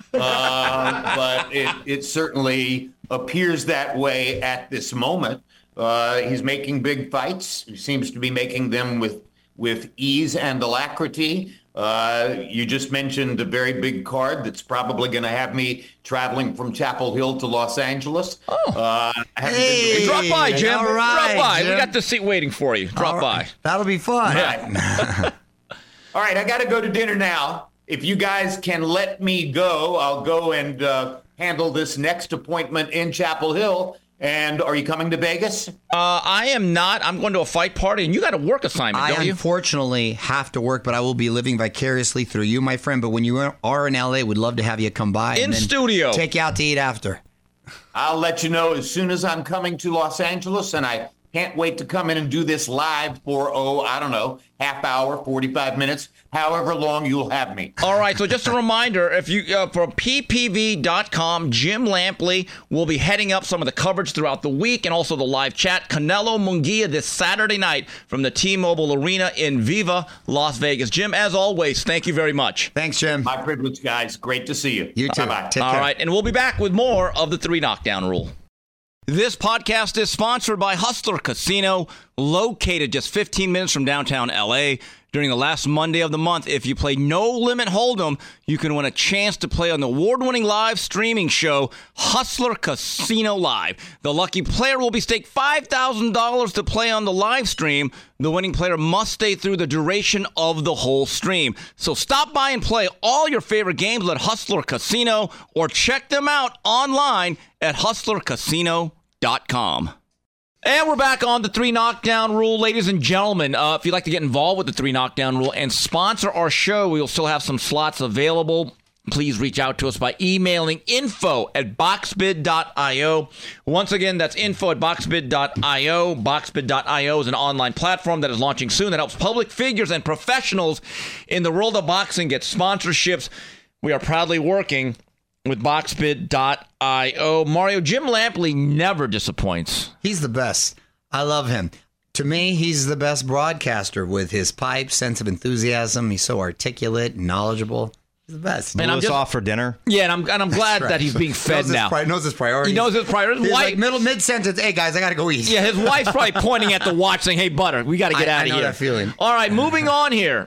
uh, but it, it certainly appears that way at this moment. Uh, he's making big fights. He seems to be making them with with ease and alacrity. Uh, you just mentioned a very big card that's probably going to have me traveling from Chapel Hill to Los Angeles. Oh. Uh, I haven't Hey. been to- Drop by, Jim. all right, Drop by. Jim. We got the seat waiting for you. Drop All by. right. That'll be fun. Right. All right, I got to go to dinner now. If you guys can let me go, I'll go and uh, handle this next appointment in Chapel Hill. And are you coming to Vegas? Uh, I am not. I'm going to a fight party, and you got a work assignment, I don't you? unfortunately have to work, but I will be living vicariously through you, my friend. But when you are in L A, we'd love to have you come by. In and then studio. Take you out to eat after. I'll let you know as soon as I'm coming to Los Angeles, and I can't wait to come in and do this live for, oh, I don't know, half hour, forty-five minutes, however long you'll have me. All right, so just a reminder, if you uh, from P P V dot com, Jim Lampley will be heading up some of the coverage throughout the week and also the live chat. Canelo Munguia this Saturday night from the T-Mobile Arena in Viva, Las Vegas. Jim, as always, thank you very much. Thanks, Jim. My privilege, guys. Great to see you. You too. Bye-bye. Take All care. right, and we'll be back with more of the Three Knockdown Rule. This podcast is sponsored by Hustler Casino, located just fifteen minutes from downtown L A. During the last Monday of the month, if you play No Limit Hold'em, you can win a chance to play on the award-winning live streaming show, Hustler Casino Live. The lucky player will be staked five thousand dollars to play on the live stream. The winning player must stay through the duration of the whole stream. So stop by and play all your favorite games at Hustler Casino or check them out online at hustler casino dot com. And we're back on the Three Knockdown Rule. Ladies and gentlemen, uh, if you'd like to get involved with the Three Knockdown Rule and sponsor our show, we will still have some slots available. Please reach out to us by emailing info at boxbid dot io. Once again, that's info at boxbid dot io. boxbid dot io is an online platform that is launching soon that helps public figures and professionals in the world of boxing get sponsorships. We are proudly working with boxbid dot io. Mario, Jim Lampley never disappoints. He's the best. I love him. To me, he's the best broadcaster with his pipe, sense of enthusiasm. He's so articulate, knowledgeable. He's the best. And Blew I'm us just- off for dinner. Yeah, and I'm, and I'm glad Right. that he's being fed knows his now. pri- knows his priorities. He knows his priorities. He's Wife- like middle mid sentence. Hey guys, I gotta go eat. Yeah, his wife's probably pointing at the watch saying, hey, Butter, we got to get I- out I of know here. that feeling. All right, moving on here.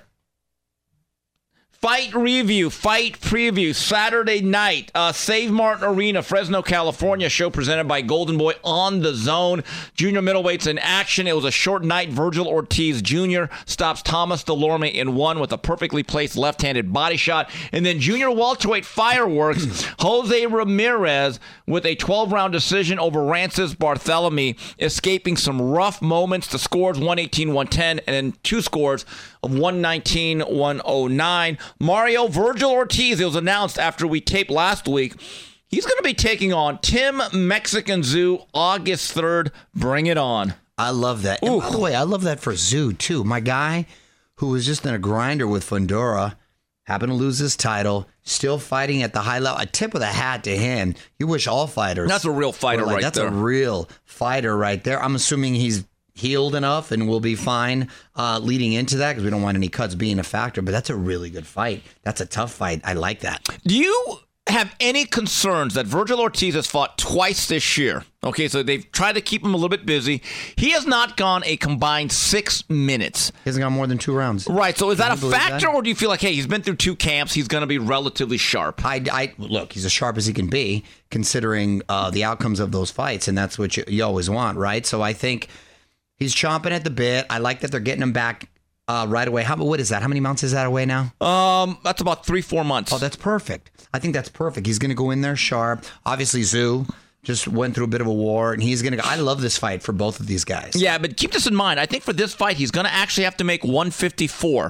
Fight review, fight preview, Saturday night, uh, Save Martin Arena, Fresno, California. Show presented by Golden Boy on the Zone. Junior middleweights in action. It was a short night. Virgil Ortiz Junior stops Thomas Delorme in one with a perfectly placed left-handed body shot. And then junior welterweight fireworks. Jose Ramirez with a twelve-round decision over Rances Barthelemy, escaping some rough moments. The scores one eighteen one ten and then two scores of one nineteen one oh nine. Mario, Virgil Ortiz, it was announced after we taped last week, he's going to be taking on Tim Mexican Tszyu August third. Bring it on. I love that. And by the way, I love that for Tszyu too. My guy, who was just in a grinder with Fundora, happened to lose his title, still fighting at the high level. A tip of the hat to him. You wish all fighters. That's a real fighter were like, right that's there. a real fighter right there. I'm assuming he's healed enough and will be fine uh, leading into that because we don't want any cuts being a factor. But that's a really good fight. That's a tough fight. I like that. Do you have any concerns that Virgil Ortiz has fought twice this year? Okay, so they've tried to keep him a little bit busy. He has not gone a combined six minutes. He hasn't got more than two rounds. Right, so is that Can a you believe factor, that? or do you feel like, hey, he's been through two camps, he's going to be relatively sharp? I, I look, he's as sharp as he can be, considering uh, the outcomes of those fights, and that's what you, you always want, right? So I think he's chomping at the bit. I like that they're getting him back uh, right away. How what is that? How many months is that away now? Um, that's about three, four months. Oh, that's perfect. I think that's perfect. He's going to go in there sharp. Obviously, Tszyu just went through a bit of a war, and he's going to go. I love this fight for both of these guys. Yeah, but keep this in mind. I think for this fight, he's going to actually have to make one fifty-four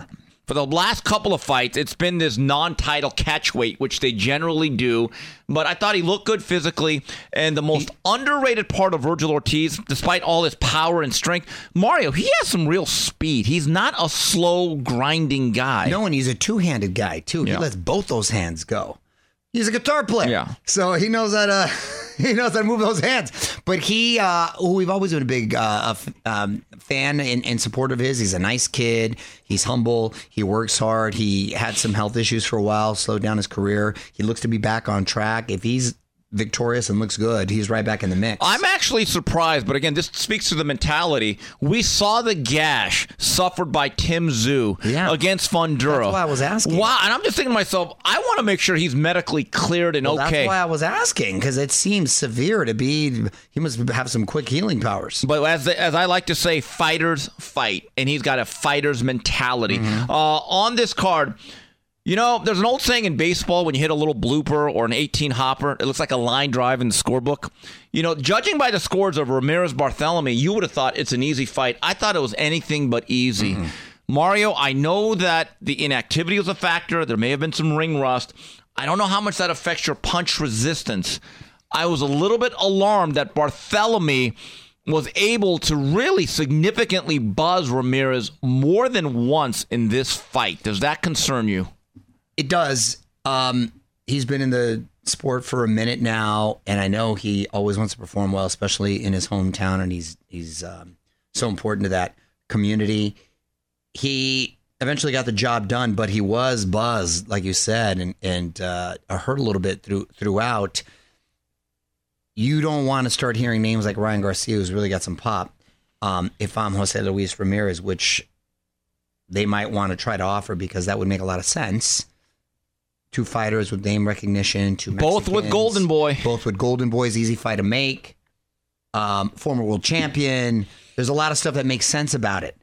For the last couple of fights, it's been this non-title catch weight, which they generally do. But I thought he looked good physically. And the most he, underrated part of Vergil Ortiz, despite all his power and strength, Mario, he has some real speed. He's not a slow, grinding guy. No, and he's a two-handed guy, too. Yeah. He lets both those hands go. He's a guitar player. Yeah. So he knows how to, he knows how to move those hands. But he, uh, who we've always been a big uh, um, fan and, and supporter of his. He's a nice kid. He's humble. He works hard. He had some health issues for a while, slowed down his career. He looks to be back on track. If he's victorious and looks good, he's right back in the mix. I'm actually surprised, but again, this speaks to the mentality. We saw the gash suffered by Tim Tszyu yeah. against Fundura. That's why I was asking. Wow, and I'm just thinking to myself, I want to make sure he's medically cleared and well, okay. That's why I was asking, because it seems severe to be. He must have some quick healing powers. But as the, as I like to say, fighters fight, and he's got a fighter's mentality. Mm-hmm. Uh, on this card, you know, there's an old saying in baseball, when you hit a little blooper or an eighteen hopper, it looks like a line drive in the scorebook. You know, judging by the scores of Ramirez-Barthelemy, you would have thought it's an easy fight. I thought it was anything but easy. Mm-hmm. Mario, I know that the inactivity was a factor. There may have been some ring rust. I don't know how much that affects your punch resistance. I was a little bit alarmed that Barthelemy was able to really significantly buzz Ramirez more than once in this fight. Does that concern you? It does. Um, he's been in the sport for a minute now, and I know he always wants to perform well, especially in his hometown, and he's he's um, so important to that community. He eventually got the job done, but he was buzzed, like you said, and and uh, hurt a little bit through throughout. You don't want to start hearing names like Ryan Garcia, who's really got some pop, um, if I'm Jose Luis Ramirez, which they might want to try to offer, because that would make a lot of sense. Two fighters with name recognition, two Mexicans, both with Golden Boy. Both with Golden Boys, easy fight to make. Um, former world champion. There's a lot of stuff that makes sense about it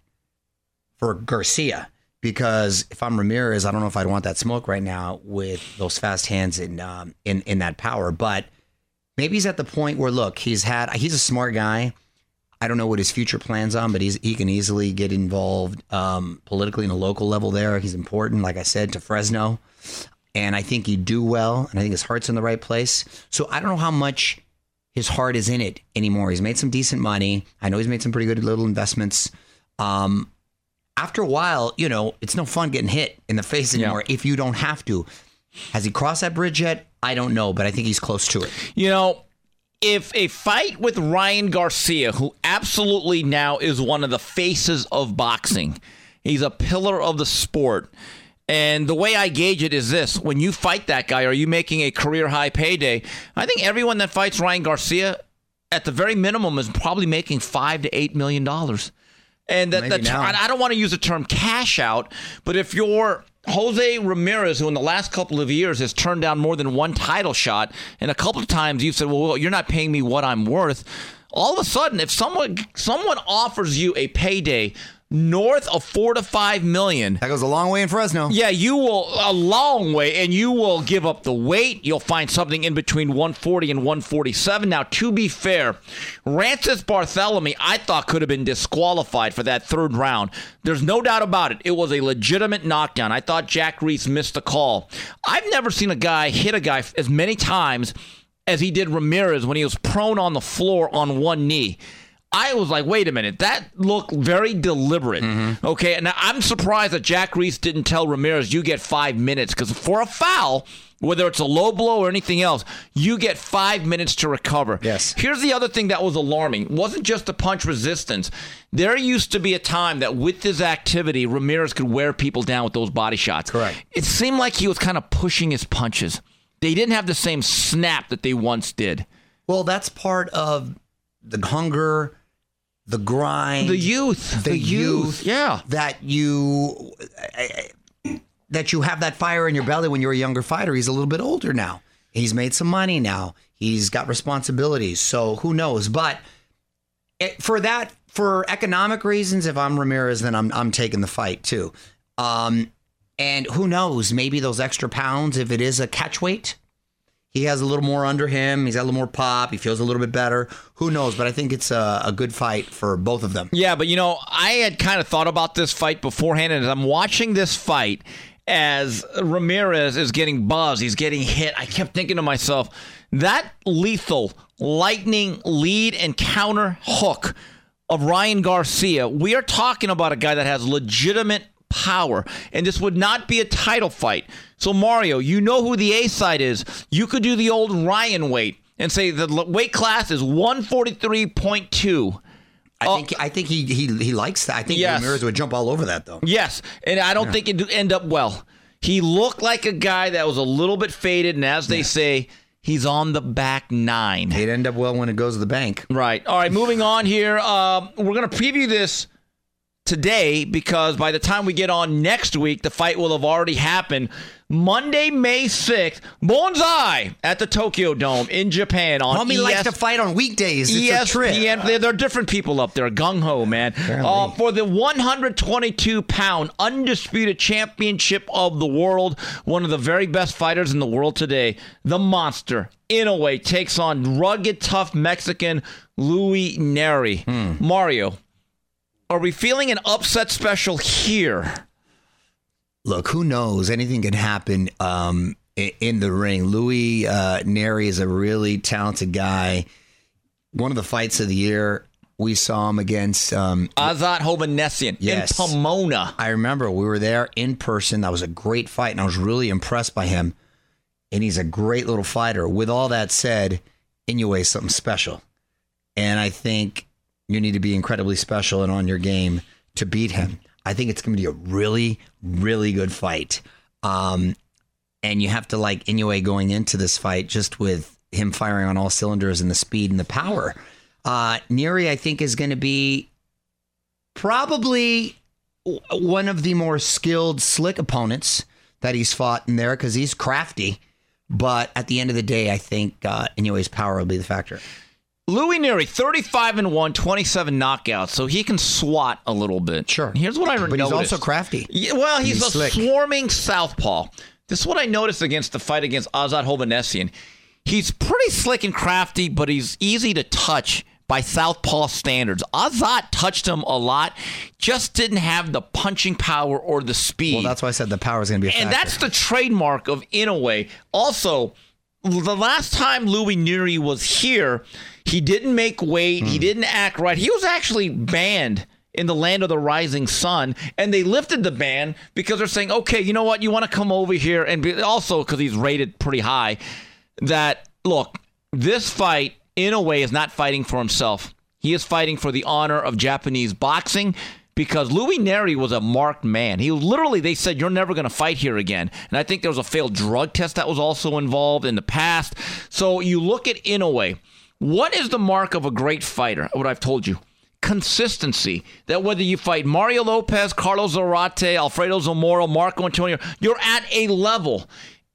for Garcia, because if I'm Ramirez, I don't know if I'd want that smoke right now with those fast hands and um, in in that power. But maybe he's at the point where, look, he's had he's a smart guy. I don't know what his future plans on, but he's he can easily get involved um, politically in a local level there. He's important, like I said, to Fresno. And I think he'd do well, and I think his heart's in the right place. So I don't know how much his heart is in it anymore. He's made some decent money. I know he's made some pretty good little investments. Um, after a while, you know, it's no fun getting hit in the face anymore yeah. if you don't have to. Has he crossed that bridge yet? I don't know, but I think he's close to it. You know, if a fight with Ryan Garcia, who absolutely now is one of the faces of boxing, he's a pillar of the sport. And the way I gauge it is this. When you fight that guy, are you making a career-high payday? I think everyone that fights Ryan Garcia, at the very minimum, is probably making five to eight million dollars. And that, that I don't want to use the term cash out, but if you're Jose Ramirez, who in the last couple of years has turned down more than one title shot, and a couple of times you've said, well, you're not paying me what I'm worth. All of a sudden, if someone someone offers you a payday north of four to five million. That goes a long way in Fresno. Yeah, you will, a long way, and you will give up the weight. You'll find something in between one forty and one forty-seven. Now, to be fair, Rances Barthelemy, I thought, could have been disqualified for that third round. There's no doubt about it. It was a legitimate knockdown. I thought Jack Reese missed the call. I've never seen a guy hit a guy as many times as he did Ramirez when he was prone on the floor on one knee. I was like, wait a minute, that looked very deliberate. Mm-hmm. Okay, and I'm surprised that Jack Reese didn't tell Ramirez, you get five minutes, because for a foul, whether it's a low blow or anything else, you get five minutes to recover. Yes. Here's the other thing that was alarming. It wasn't just the punch resistance. There used to be a time that with his activity, Ramirez could wear people down with those body shots. Correct. It seemed like he was kind of pushing his punches. They didn't have the same snap that they once did. Well, that's part of the hunger, the grind, the youth, the, the youth, youth, yeah, that you that you have that fire in your belly when you're a younger fighter. He's a little bit older now. He's made some money now. He's got responsibilities. So who knows? But it, for that, for economic reasons, if I'm Ramirez, then I'm I'm taking the fight too. Um, and who knows? Maybe those extra pounds, if it is a catch weight, he has a little more under him. He's got a little more pop. He feels a little bit better. Who knows? But I think it's a, a good fight for both of them. Yeah, but, you know, I had kind of thought about this fight beforehand, and as I'm watching this fight, as Ramirez is getting buzzed, he's getting hit, I kept thinking to myself, that lethal lightning lead and counter hook of Ryan Garcia, we are talking about a guy that has legitimate power, and this would not be a title fight. So, Mario, you know who the A side is. You could do the old Ryan weight and say the weight class is one forty-three point two. I oh, think I think he he he likes that. I think yes. Ramirez would jump all over that, though. Yes, and I don't yeah. think it'd end up well. He looked like a guy that was a little bit faded, and as they yeah. say, he's on the back nine. It'd end up well when it goes to the bank. Right. All right, moving on here. Um, we're going to preview this today because by the time we get on next week, the fight will have already happened. Monday, May sixth, Bonsai at the Tokyo Dome in Japan on Homie E S- likes to fight on weekdays. It's E S P N. A trip. There, there are different people up there. Gung-ho, man. Uh, for the one twenty-two pound undisputed championship of the world, one of the very best fighters in the world today, the monster, Inoue, takes on rugged, tough Mexican Luis Nery. Hmm. Mario, are we feeling an upset special here? Look, who knows? Anything can happen um, in, in the ring. Luis uh, Nery is a really talented guy. One of the fights of the year, we saw him against um, Azat Hovhannissian yes. in Pomona. I remember we were there in person. That was a great fight, and I was really impressed by him. And he's a great little fighter. With all that said, Inoue is something special. And I think you need to be incredibly special and on your game to beat him. I think it's going to be a really, really good fight. Um, and you have to like Inoue going into this fight just with him firing on all cylinders and the speed and the power. Uh, Nery, I think, is going to be probably one of the more skilled, slick opponents that he's fought in there because he's crafty. But at the end of the day, I think uh, Inoue's power will be the factor. Luis Nery, thirty-five and one, twenty-seven knockouts, so he can swat a little bit. Sure. Here's what I but noticed. But he's also crafty. Yeah, well, he's, he's a slick. swarming southpaw. This is what I noticed against the fight against Azat Hovhannissian. He's pretty slick and crafty, but he's easy to touch by southpaw standards. Azat touched him a lot, just didn't have the punching power or the speed. Well, that's why I said the power is going to be a factor. And that's the trademark of Inoue. Also, the last time Luis Nery was here, he didn't make weight. Hmm. He didn't act right. He was actually banned in the land of the rising sun, and they lifted the ban because they're saying, okay, you know what? You want to come over here, and be, also because he's rated pretty high, that, look, this fight, Inoue is not fighting for himself. He is fighting for the honor of Japanese boxing because Luis Nery was a marked man. He literally, they said, you're never going to fight here again. And I think there was a failed drug test that was also involved in the past. So you look at Inoue. What is the mark of a great fighter? What I've told you. Consistency. That whether you fight Mario Lopez, Carlos Zarate, Alfredo Zamora, Marco Antonio, you're at a level.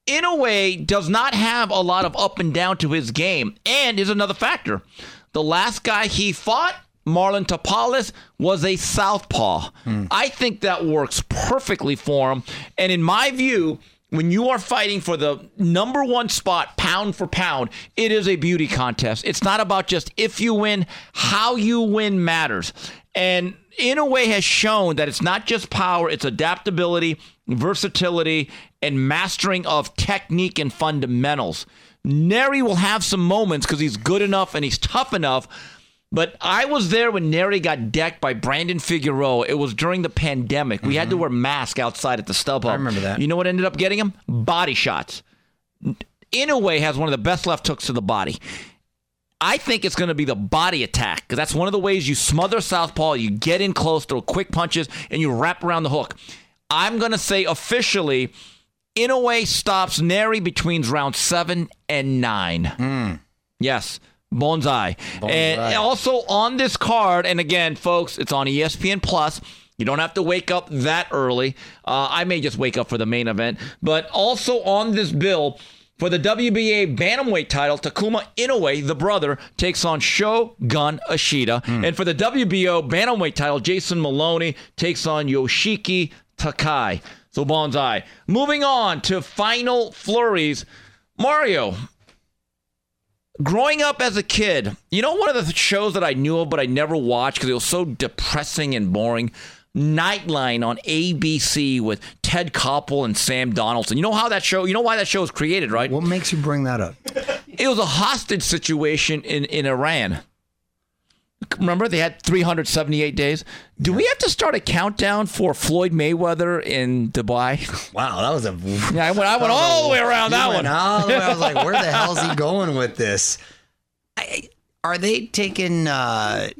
Inoue does not have a lot of up and down to his game. And is another factor. The last guy he fought, Marlon Tapales, was a southpaw. Hmm. I think that works perfectly for him. And in my view, when you are fighting for the number one spot, pound for pound, it is a beauty contest. It's not about just if you win, how you win matters. And Inoue has shown that it's not just power, it's adaptability, versatility, and mastering of technique and fundamentals. Nery will have some moments because he's good enough and he's tough enough. But I was there when Nery got decked by Brandon Figueroa. It was during the pandemic. We mm-hmm. had to wear masks outside at the StubHub. I remember that. You know what ended up getting him? Body shots. Inoue has one of the best left hooks to the body. I think it's going to be the body attack because that's one of the ways you smother southpaw. You get in close, throw quick punches, and you wrap around the hook. I'm going to say officially, Inoue stops Nery between round seven and nine. Mm. Yes. Bonsai. Bonsai. And also on this card, and again, folks, it's on E S P N Plus. You don't have to wake up that early. Uh, I may just wake up for the main event. But also on this bill, for the W B A Bantamweight title, Takuma Inoue, the brother, takes on Shogun Ishida. Mm. And for the W B O Bantamweight title, Jason Maloney takes on Yoshiki Takai. So Bonsai. Moving on to final flurries. Mario, growing up as a kid, you know, one of the shows that I knew of but I never watched because it was so depressing and boring? Nightline on A B C with Ted Koppel and Sam Donaldson. You know how that show, you know why that show was created, right? What makes you bring that up? It was a hostage situation in, in Iran. Remember, they had three hundred seventy-eight days. Do we have to start a countdown for Floyd Mayweather in Dubai? Wow, that was a... Yeah, I went, I went all the way around that one. All the way. I was like, where the hell is he going with this? I, are they taking uh,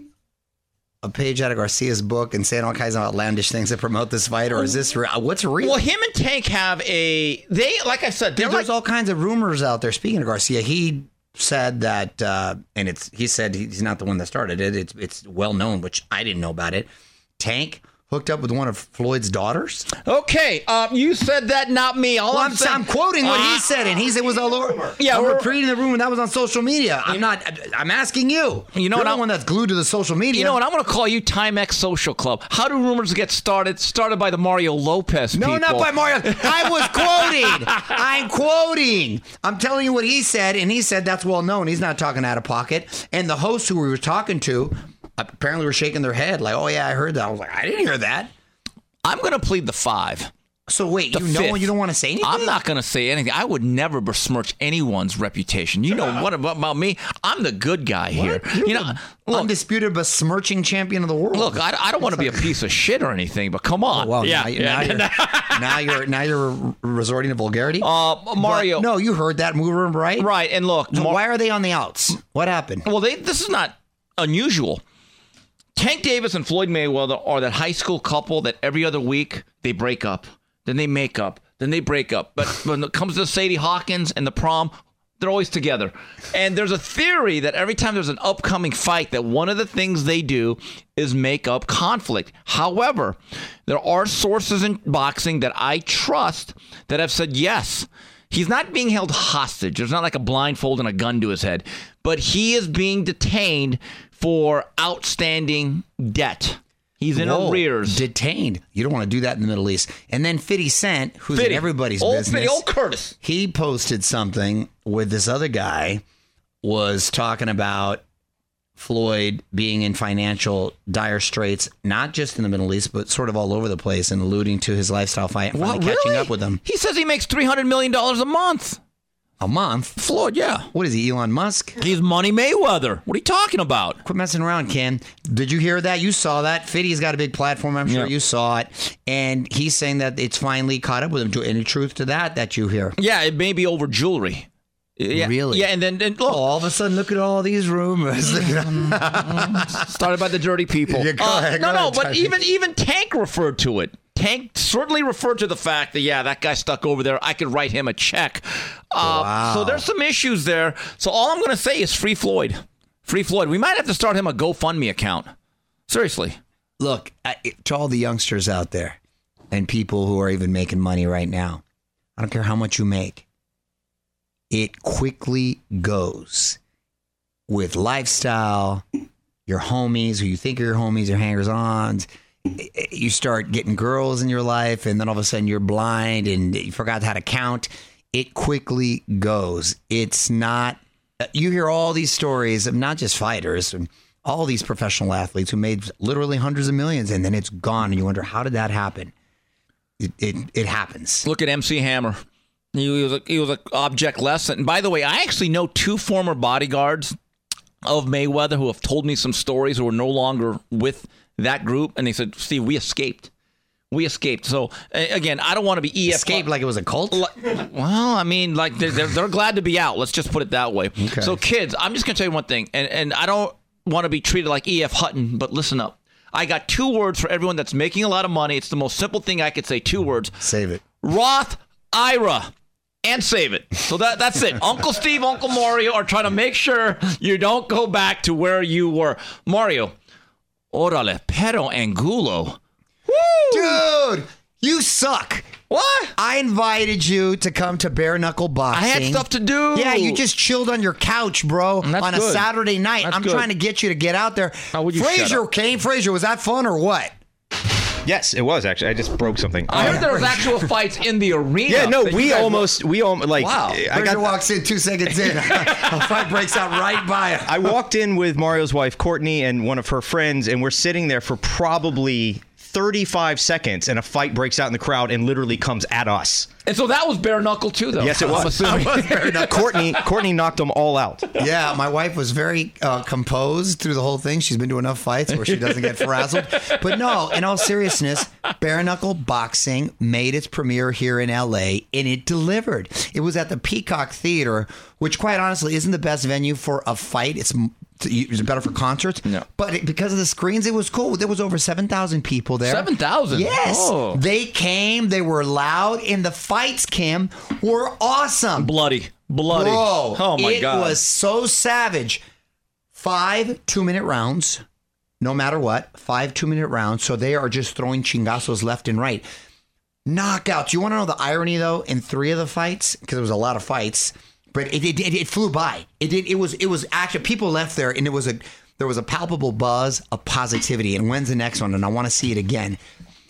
a page out of Garcia's book and saying all kinds of outlandish things to promote this fight, or is this real? What's real? Well, him and Tank have a... They, like I said, Dude, there's like, all kinds of rumors out there. Speaking of Garcia, he... said that, uh, and it's he said he's not the one that started it. It's it's well known, which I didn't know about it. Tank hooked up with one of Floyd's daughters. Okay, um, you said that, not me. All Well, I'm, I'm, saying, I'm quoting what Uh, he said, and he said it was all over. Yeah, I'm we're- repeating the rumor that was on social media. I'm not. I'm asking you. You know You're what, the I'm- one that's glued to the social media. You know what? I'm going to call you Timex Social Club. How do rumors get started? Started by the Mario Lopez No, people. not by Mario. I was quoting. I'm quoting. I'm telling you what he said, and he said that's well known. He's not talking out of pocket. And the hosts who we were talking to apparently were shaking their head like, "Oh yeah, I heard that." I was like, "I didn't hear that." I'm going to plead the five. So wait, The you know fifth. and you don't want to say anything? I'm not going to say anything. I would never besmirch anyone's reputation. You know what about, about me? I'm the good guy here. You're You know, the look, undisputed besmirching champion of the world. look. I, I don't want to be a piece of shit or anything, but come on. Oh, well, yeah, now, yeah. now, you're, now you're now you're resorting to vulgarity. Uh, Mario. But no, you heard that move, right? Right, and look. So Mar- why are they on the outs? What happened? Well, they, this is not unusual. Tank Davis and Floyd Mayweather are that high school couple that every other week they break up, then they make up, then they break up. But when it comes to Sadie Hawkins and the prom, they're always together. And there's a theory that every time there's an upcoming fight, that one of the things they do is make up conflict. However, there are sources in boxing that I trust that have said yes. He's not being held hostage. There's not like a blindfold and a gun to his head, but he is being detained for outstanding debt. He's in Whoa, arrears. Detained. You don't want to do that in the Middle East. And then fifty Cent, who's Fitty. in everybody's old business, Fitty, old Curtis. he posted something with this other guy, was talking about Floyd being in financial dire straits, not just in the Middle East, but sort of all over the place, and alluding to his lifestyle fight and finally What, catching really? up with him. He says he makes three hundred million dollars a month. A month? Floyd, yeah. What is he, Elon Musk? He's Money Mayweather. What are you talking about? Quit messing around, Ken. Did you hear that? You saw that. Fiddy's got a big platform. I'm sure Yeah. you saw it. And he's saying that it's finally caught up with him. Any truth to that that you hear? Yeah, it may be over jewelry. Yeah, Really? Yeah, and then and look, Oh, all of a sudden, look at all these rumors. started by the dirty people. Yeah, go Uh, ahead, no, go no, ahead, but Tony. even even Tank referred to it. Tank certainly referred to the fact that, yeah, that guy stuck over there. I could write him a check. Uh, Wow. So there's some issues there. So all I'm going to say is free Floyd. Free Floyd. We might have to start him a GoFundMe account. Seriously. Look, I- to all the youngsters out there and people who are even making money right now, I don't care how much you make. It quickly goes with lifestyle, your homies, who you think are your homies, your hangers-ons. You start getting girls in your life, and then all of a sudden you're blind and you forgot how to count. It quickly goes. It's not, you hear all these stories of not just fighters and all these professional athletes who made literally hundreds of millions, and then it's gone, and you wonder, how did that happen? It it, it happens. Look at M C Hammer. He was a, he was an object lesson. And by the way, I actually know two former bodyguards of Mayweather who have told me some stories who are no longer with that group, and they said, Steve, we escaped. We escaped. So, a- again, I don't want to be E F. Escape like it was a cult? Well, I mean, like, they're, they're, they're glad to be out. Let's just put it that way. Okay. So, kids, I'm just going to tell you one thing, and, and I don't want to be treated like E F. Hutton, but listen up. I got two words for everyone that's making a lot of money. It's the most simple thing I could say, two words. Save it. Roth I R A. And save it. So that that's it. Uncle Steve, Uncle Mario are trying to make sure you don't go back to where you were. Mario, orale, pero angulo. Woo! Dude, you suck. What? I invited you to come to bare knuckle boxing. I had stuff to do. Yeah, you just chilled on your couch, bro, That's on a good. Saturday night. That's I'm good. trying to get you to get out there. How would you shut Frazier up? came. Frazier, was that fun or what? Yes, it was actually. I just broke something. I Um, heard there was actual fights in the arena. yeah, no, that you we guys almost, we almost, like, Wow. I Berger got, walks in two seconds in. A fight breaks out right by him. I walked in with Mario's wife, Courtney, and one of her friends, and we're sitting there for probably thirty-five seconds, and a fight breaks out in the crowd and literally comes at us. And so that was bare knuckle too, though. Yes, it I'm was. assuming. Courtney, Courtney knocked them all out. Yeah, my wife was very uh, composed through the whole thing. She's been to enough fights where she doesn't get frazzled. But no, in all seriousness, bare knuckle boxing made its premiere here in L A, and it delivered. It was at the Peacock Theater, which quite honestly isn't the best venue for a fight. It's It's better for concerts. No. But it, because of the screens, it was cool. There was over seven thousand people there. seven thousand? Yes. Oh. They came. They were loud. And the fights, Kim, were awesome. Bloody. Bloody. Bro, oh, my it God. was so savage. Five two-minute rounds, no matter what. Five two-minute rounds. So they are just throwing chingazos left and right. Knockouts. You want to know the irony, though, in three of the fights? Because there was a lot of fights. But it, it, it, it flew by. It did. It was. It was actually people left there, and it was a there was a palpable buzz of positivity. And when's the next one? And I want to see it again.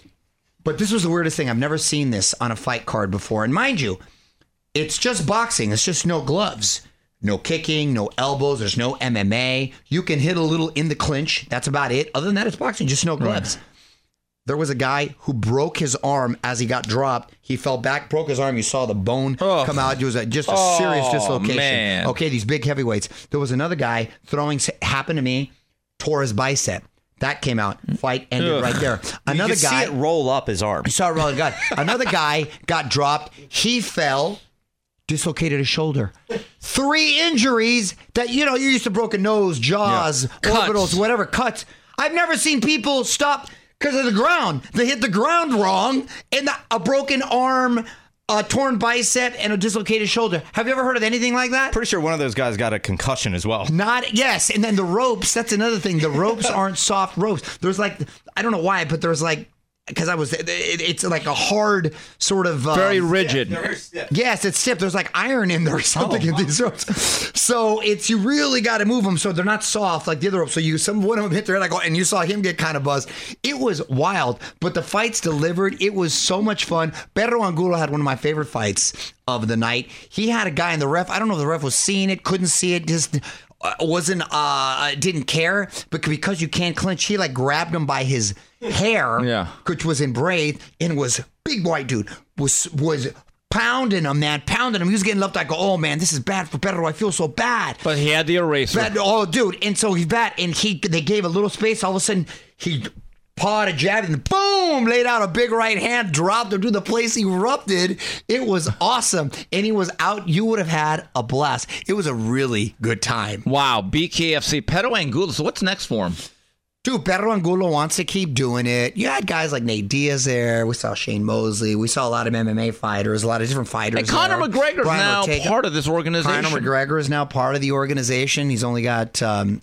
But this was the weirdest thing. I've never seen this on a fight card before. And mind you, it's just boxing. It's just no gloves, no kicking, no elbows. There's no M M A. You can hit a little in the clinch. That's about it. Other than that, it's boxing. Just no gloves. Right. There was a guy who broke his arm as he got dropped. He fell back, broke his arm. You saw the bone oh. come out. It was a, just a oh, serious dislocation. Man. Okay, these big heavyweights. There was another guy throwing, happened to me, tore his bicep. That came out. Fight ended Ugh. right there. Another you guy. see it roll up his arm. You saw it roll. God. Another guy got dropped. He fell, dislocated his shoulder. Three injuries that, you know, you're used to broken nose, jaws, yeah. orbitals, whatever, cuts. I've never seen people stop because of the ground. They hit the ground wrong, and the, a broken arm, a torn bicep, and a dislocated shoulder. Have you ever heard of anything like that? Pretty sure one of those guys got a concussion as well. Not, yes. And then the ropes, that's another thing. The ropes aren't soft ropes. There's like, I don't know why, but there's like, because I was, it, it's like a hard sort of. Um, very rigid. Yeah, very stiff. Yes, it's stiff. There's like iron in there or something oh. in these ropes. So it's, you really got to move them so they're not soft like the other ropes. So you, some one of them hit their head, like, and you saw him get kind of buzzed. It was wild, but the fights delivered. It was so much fun. Pedro Angulo had one of my favorite fights of the night. He had a guy in the ref. I don't know if the ref was seeing it, couldn't see it, just wasn't, uh, didn't care. But because you can't clinch, he like grabbed him by his hair, yeah. which was embrayed, and was big white dude was was pounding him, man, pounding him. He was getting left. I go, oh man, this is bad for Pedro. I feel so bad. But he had the eraser. Bad, oh, dude, and so he's bad, and he they gave a little space. All of a sudden, he pawed a jab, and boom, laid out a big right hand, dropped him to the place erupted. It was awesome, and he was out. You would have had a blast. It was a really good time. Wow, B K F C, Pedro Angulo. So what's next for him? Dude, Pedro Angulo wants to keep doing it. You had guys like Nate Diaz there. We saw Shane Mosley. We saw a lot of M M A fighters, a lot of different fighters. And Conor McGregor's Brian now Ortega. part of this organization. Conor McGregor is now part of the organization. He's only got um,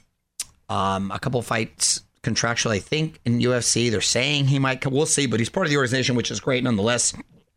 um, a couple fights contractual, I think, in U F C. They're saying he might come. We'll see, but he's part of the organization, which is great nonetheless.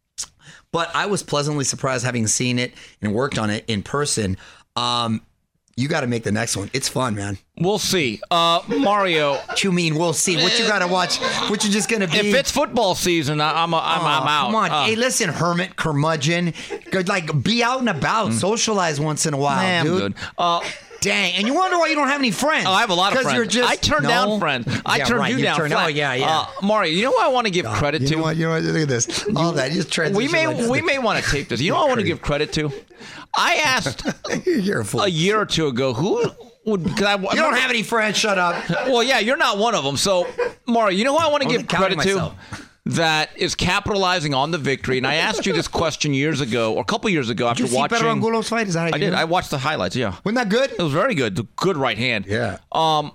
But I was pleasantly surprised having seen it and worked on it in person. Um, You got to make the next one. It's fun, man. We'll see. Uh, Mario. What you mean, we'll see? What you got to watch? What you just going to be? If it's football season, I, I'm, a, I'm, oh, I'm out. Come on. Uh, hey, listen, hermit, curmudgeon. Go, like, be out and about. Mm. Socialize once in a while, man, dude. I'm good. Uh, Dang. And you wonder why you don't have any friends. Oh, I have a lot of friends. You're just, I turn no? down friends. I yeah, turn right. you, you down. Turn, oh, yeah, yeah. Uh, Mario, you know what I want to give God, credit you to? Know what, you know what? Look at this. All that. You just transition we may, like this. we may want to tape this. You know what I want to give credit to? I asked you're a, fool. a year or two ago who would. Cause I, you don't have any friends. Shut up. Well, yeah, you're not one of them. So, Mario, you know who I want to give credit myself. to? That is capitalizing on the victory. And I asked you this question years ago, or a couple years ago, after did you watching. See Pedro Angulo's fight? Is that how you I did. know? I watched the highlights. Yeah, wasn't that good? It was very good. Good right hand. Yeah. Um,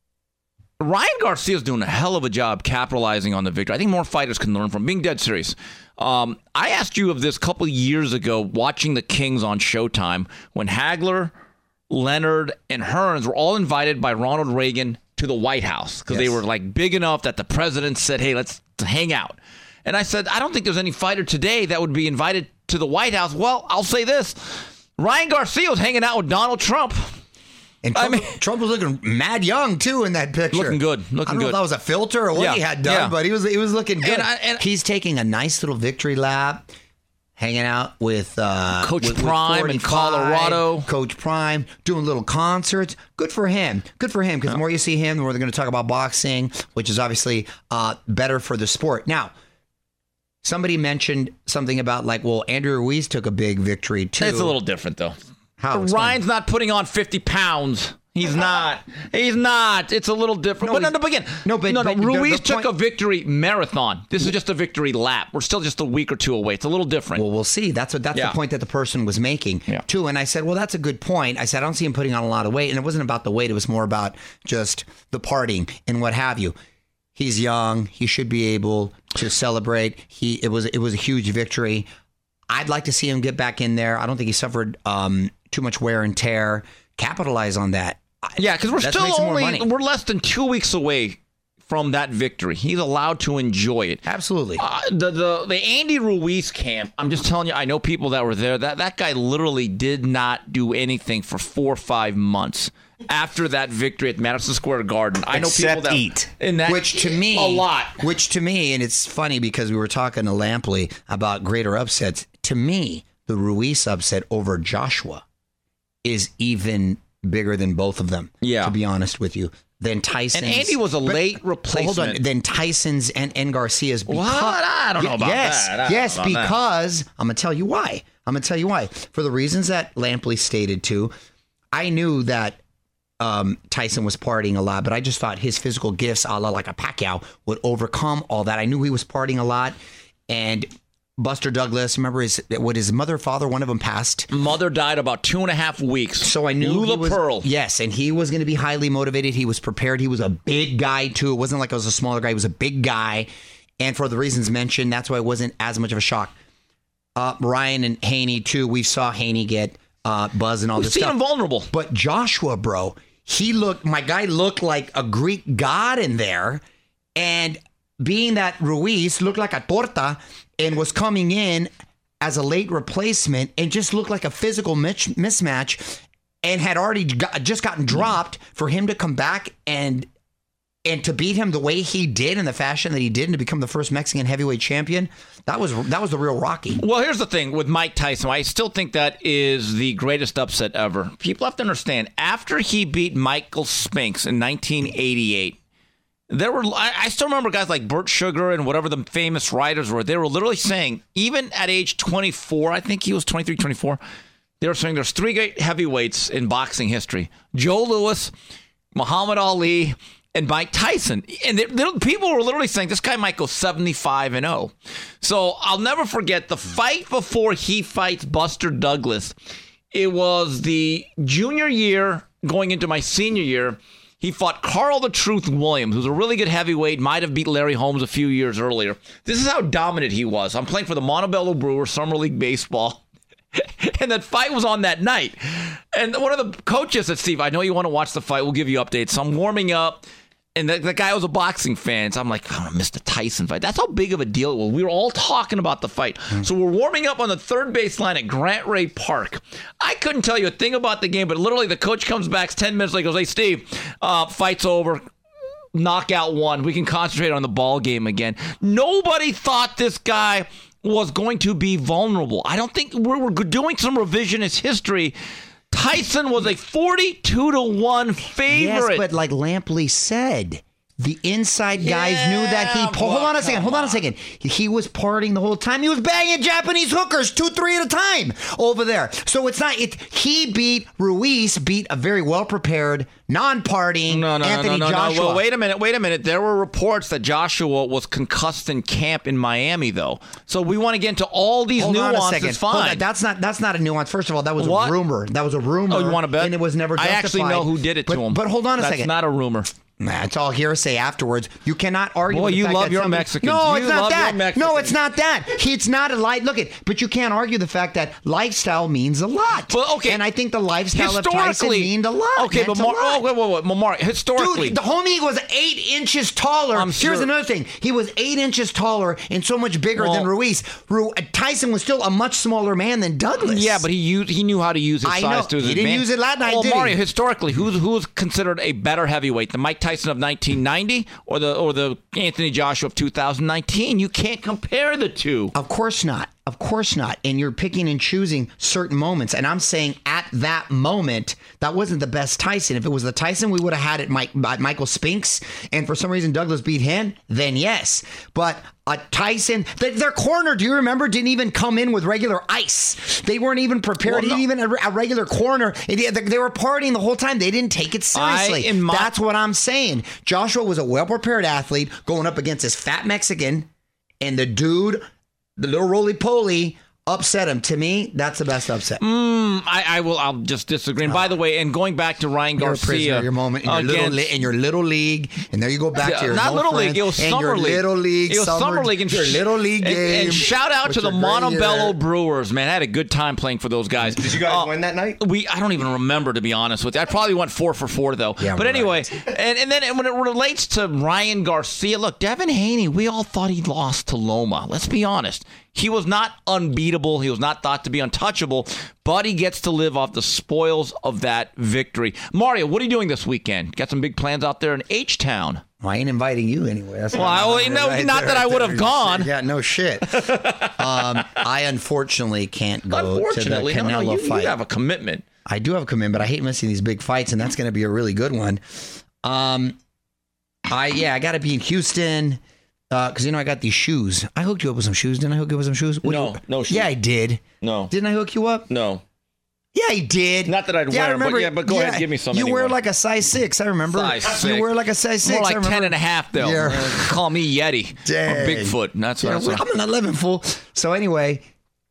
Ryan Garcia's doing a hell of a job capitalizing on the victory. I think more fighters can learn from. Being dead serious. Um, I asked you of this a couple years ago, watching the Kings on Showtime, when Hagler, Leonard, and Hearns were all invited by Ronald Reagan to the White House because yes. they were like big enough that the president said, "Hey, let's hang out." And I said, I don't think there's any fighter today that would be invited to the White House. Well, I'll say this. Ryan Garcia was hanging out with Donald Trump. And Trump, I mean, Trump was looking mad young too in that picture. Looking good. Looking I don't know good. if that was a filter or what yeah. he had done, yeah. but he was he was looking good. And I, and He's taking a nice little victory lap, hanging out with uh, Coach with, Prime with in Colorado. Coach Prime doing little concerts. Good for him. Good for him. Because yeah. the more you see him, the more they're going to talk about boxing, which is obviously uh, better for the sport. Now, somebody mentioned something about like, well, Andrew Ruiz took a big victory too. It's a little different though. How? Ryan's not putting on fifty pounds. He's not. He's not. It's a little different. No, but no, no, again, no, but, no, no. but Ruiz the, the took point, a victory marathon. This is just a victory lap. We're still just a week or two away. It's a little different. Well, we'll see. That's what that's yeah. the point that the person was making yeah. too. And I said, well, that's a good point. I said, I don't see him putting on a lot of weight, and it wasn't about the weight. It was more about just the partying and what have you. He's young. He should be able to celebrate. He it was it was a huge victory. I'd like to see him get back in there. I don't think he suffered um, too much wear and tear. Capitalize on that. Yeah, because we're That still makes him more only money. we're less than two weeks away from that victory. He's allowed to enjoy it. Absolutely. Uh, the the the Andy Ruiz camp. I'm just telling you. I know people that were there. That that guy literally did not do anything for four or five months after that victory at Madison Square Garden. I know Except people that eat. in that Which to me, a lot. Which to me, and it's funny because we were talking to Lampley about greater upsets. To me, the Ruiz upset over Joshua is even bigger than both of them. Yeah. To be honest with you, than Tyson's. And Andy was a but, late replacement. Hold on. Then Tyson's and, and Garcia's. Because, What? I don't know about yes, that. I don't yes, know about because I'm gonna tell you why. I'm gonna tell you why. For the reasons that Lampley stated too, I knew that um, Tyson was partying a lot, but I just thought his physical gifts, a la like a Pacquiao, would overcome all that. I knew he was partying a lot, and Buster Douglas, remember his what his mother, father, one of them passed. Mother died about two and a half weeks. So I knew Lula he was, Pearl. Yes, and he was going to be highly motivated. He was prepared. He was a big guy too. It wasn't like I was a smaller guy. He was a big guy, and for the reasons mentioned, that's why it wasn't as much of a shock. Uh, Ryan and Haney too. We saw Haney get uh, buzz and all We've this seen stuff. him vulnerable. But Joshua, bro, he looked. My guy looked like a Greek god in there, and being that Ruiz looked like a torta and was coming in as a late replacement and just looked like a physical mitch- mismatch and had already got, just gotten dropped, for him to come back and and to beat him the way he did in the fashion that he did and to become the first Mexican heavyweight champion, that was that was the real Rocky. Well, here's the thing with Mike Tyson. I still think that is the greatest upset ever. People have to understand, after he beat Michael Spinks in nineteen eighty-eight, there were, I, I still remember guys like Burt Sugar and whatever the famous writers were. They were literally saying, even at age twenty-four, I think he was twenty-three, twenty-four, they were saying there's three great heavyweights in boxing history: Joe Louis, Muhammad Ali, and Mike Tyson. And they, they, people were literally saying this guy might go seventy-five and oh. So I'll never forget the fight before he fights Buster Douglas. It was the junior year going into my senior year. He fought Carl the Truth Williams, who's a really good heavyweight, might have beat Larry Holmes a few years earlier. This is how dominant he was. I'm playing for the Montebello Brewers, Summer League Baseball. And that fight was on that night. And one of the coaches said, Steve, I know you want to watch the fight. We'll give you updates. So I'm warming up. And the, the guy was a boxing fan. So I'm like, I'm going to miss the Tyson fight. That's how big of a deal it was. We were all talking about the fight. Mm. So we're warming up on the third baseline at Grant Ray Park. I couldn't tell you a thing about the game, but literally the coach comes back ten minutes later, goes, hey, Steve, uh, fight's over. Knockout one. We can concentrate on the ball game again. Nobody thought this guy was going to be vulnerable. I don't think we're, we're doing some revisionist history. Tyson was a forty-two to one favorite. Yes, but like Lampley said, the inside guys yeah, knew that he... well, hold on a second. Hold on, on a second. He was partying the whole time. He was banging Japanese hookers two, three at a time over there. So it's not... It, he beat... Ruiz beat a very well-prepared, non-partying no, no, Anthony no, no, Joshua. No. Well, wait a minute. Wait a minute. There were reports that Joshua was concussed in camp in Miami, though. So we want to get into all these Hold nuances. on a second. Fine. Hold on. That's not that's not a nuance. First of all, that was What? a rumor. That was a rumor. Oh, you want to bet? And it was never justified. I actually know who did it but, to him. But hold on a That's second. That's not a rumor. Nah, it's all hearsay afterwards. You cannot argue. Boy, with the you fact love that your somebody- Mexicans. No, You it's not love your that. Mexicans. No, it's not that. He, it's not a light. Look at, but you can't argue the fact that lifestyle means a lot. Well, okay. And I think the lifestyle of Tyson Historically, meaned a lot. okay, Meant but a Mar- lot. oh, wait, wait, wait, Mar- historically, Dude, the homie was eight inches taller. I'm Here's sure- another thing. He was eight inches taller and so much bigger Well- than Ruiz. Ru- Tyson was still a much smaller man than Douglas. yeah, but he used he knew how to use his I size know. to his He didn't advantage. use it last night, Well, did he? Mario, historically, who's who's considered a better heavyweight, the Mike Tyson of nineteen ninety or the or the Anthony Joshua of two thousand nineteen? You can't compare the two. Of course not. Of course not. And you're picking and choosing certain moments. And I'm saying at that moment, that wasn't the best Tyson. If it was the Tyson we would have had at Mike, at Michael Spinks, and for some reason Douglas beat him, then yes. But a Tyson, th- their corner, do you remember, didn't even come in with regular ice. They weren't even prepared. Well, Well, no. even a, a regular corner. It- they, they were partying the whole time. They didn't take it seriously. I, in my- That's what I'm saying. Joshua was a well-prepared athlete going up against this fat Mexican, and the dude, the little roly-poly, upset him. To me, that's the best upset. Mm, I, I will. I'll just disagree. And by the way, and going back to Ryan You're a prisoner Garcia, of your moment in your, little against- li- in your little league, and there you go back to your not no little friends, league. It was and summer your league. little league. It was summer league. And your sh- little league and, game. And shout out with to the your gray Montebello hair. Brewers, man. I had a good time playing for those guys. Did you guys Uh, win that night? We I don't even remember, to be honest with you. I probably went four for four though. Yeah, but right. anyway, and, and then when it relates to Ryan Garcia, look, Devin Haney, we all thought he lost to Loma. Let's be honest. He was not unbeatable. He was not thought to be untouchable, but he gets to live off the spoils of that victory. Mario, what are you doing this weekend? Got some big plans out there in H-Town. Well, I ain't inviting you anyway. That's Well, what I- I'm well, doing no, right not there, that I right would have there. gone. Yeah, no shit. um, I unfortunately can't go to the Unfortunately, Canelo no, no, you, fight. you have a commitment. I do have a commitment, but I hate missing these big fights, and that's going to be a really good one. Um, I yeah, I got to be in Houston because you know I got these shoes. I hooked you up with some shoes, didn't I? Hook you up with some shoes? What do No, you- no shoes. Yeah, I did. No. Didn't I hook you up? No. Yeah, I did. Not that I'd yeah, wear I 'em, but remember, yeah, but go ahead, give me some You wear anyway. like a size six. I remember. Size You six. wear like a size six. More I like remember. ten and a half, though. Yeah. Uh, Call me Yeti Dang. or Bigfoot. And that's what Yeah, that's well, what- I'm an eleven fool. So anyway,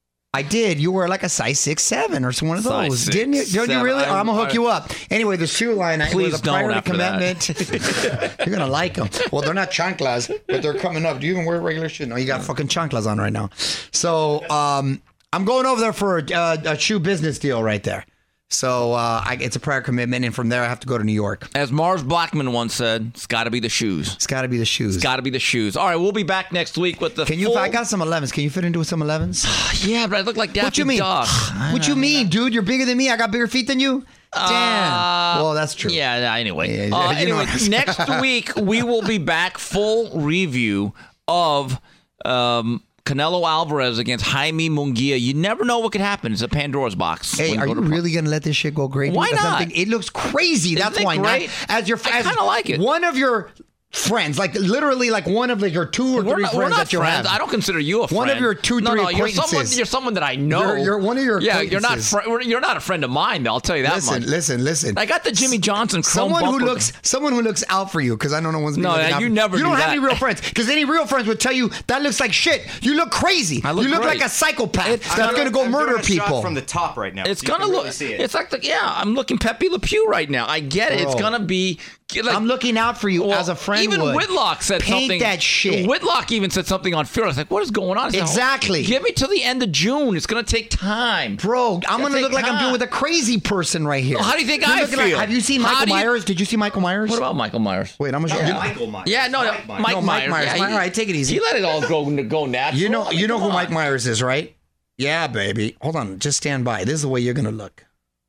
I did. You were like a size six, seven, or one of Size those, six, didn't you? Don't you seven. really? I- I'm gonna hook I- you up. Anyway, the shoe line. I, Please was a don't priority after that. commitment. You're gonna like them. Well, they're not chanclas, but they're coming up. Do you even wear regular shoes? No, you got fucking chanclas on right now. So um, I'm going over there for a, a, a shoe business deal right there. So uh, I, it's a prior commitment, and from there I have to go to New York. As Mars Blackman once said, it's got to be the shoes. It's got to be the shoes. It's got to be the shoes. All right, we'll be back next week with the Can you? full... I got some elevens. Can you fit into some elevens? Yeah, but I look like Daffy What you mean? Duck. What you mean, dude? You're bigger than me. I got bigger feet than you. Damn. Well, that's true. Yeah, yeah, anyway. Yeah, uh, you know- anyway, next week we will be back full review of um, Canelo Alvarez against Jaime Munguia. You never know what could happen. It's a Pandora's box. Hey, When are go you to- really gonna let this shit go great? Why That's not? something- It looks crazy. That's it why great? not. As your, I as kinda like it. One of your friends, like literally, like one of like your two or We're three not, friends we're not that you friends. have. I don't consider you a friend. One of your two, no, three no, you're someone. acquaintances. You're someone that I know. You're- you're one of your Yeah, you're not. acquaintances. Fr- you're not a friend of mine. Though, I'll tell you that Listen, much. listen, listen. I got the Jimmy Johnson chrome Someone who bumper. looks, someone who looks out for you, because I know no one's. No, looking yeah, out you for- never You do don't have that. any real friends, because any real friends would tell you that looks like shit. You look crazy. I look you look great. like a psychopath It's that's gonna go I'm murder doing a shot people. from the top right now. It's so you gonna can look. really see it. It's like the yeah. I'm looking Pepe Le Pew right now. I get it. It's Bro. gonna be. Like, I'm looking out for you well, as a friend Even would. Whitlock said Paint something. that shit. Whitlock even said something on Fearless. Like, what is going on? I said, Exactly. Give me till the end of June. It's gonna take time. Bro, I'm gonna take look like I'm time. doing with a crazy person right here. Well, how do you think You're I looking like- feel? have you seen How Michael do you- Myers? Did you see Michael Myers? What about Michael Myers? Wait, I'm gonna show Yeah, you. Michael Myers. Yeah, no, no, Mike Mike, Myers. No, Mike Myers. Yeah, Mike- he- all right, take it easy. He let it all go go natural. You know, I mean, you know come who on. Mike Myers is, right? Yeah, baby. Hold on, just stand by. This is the way you're gonna look.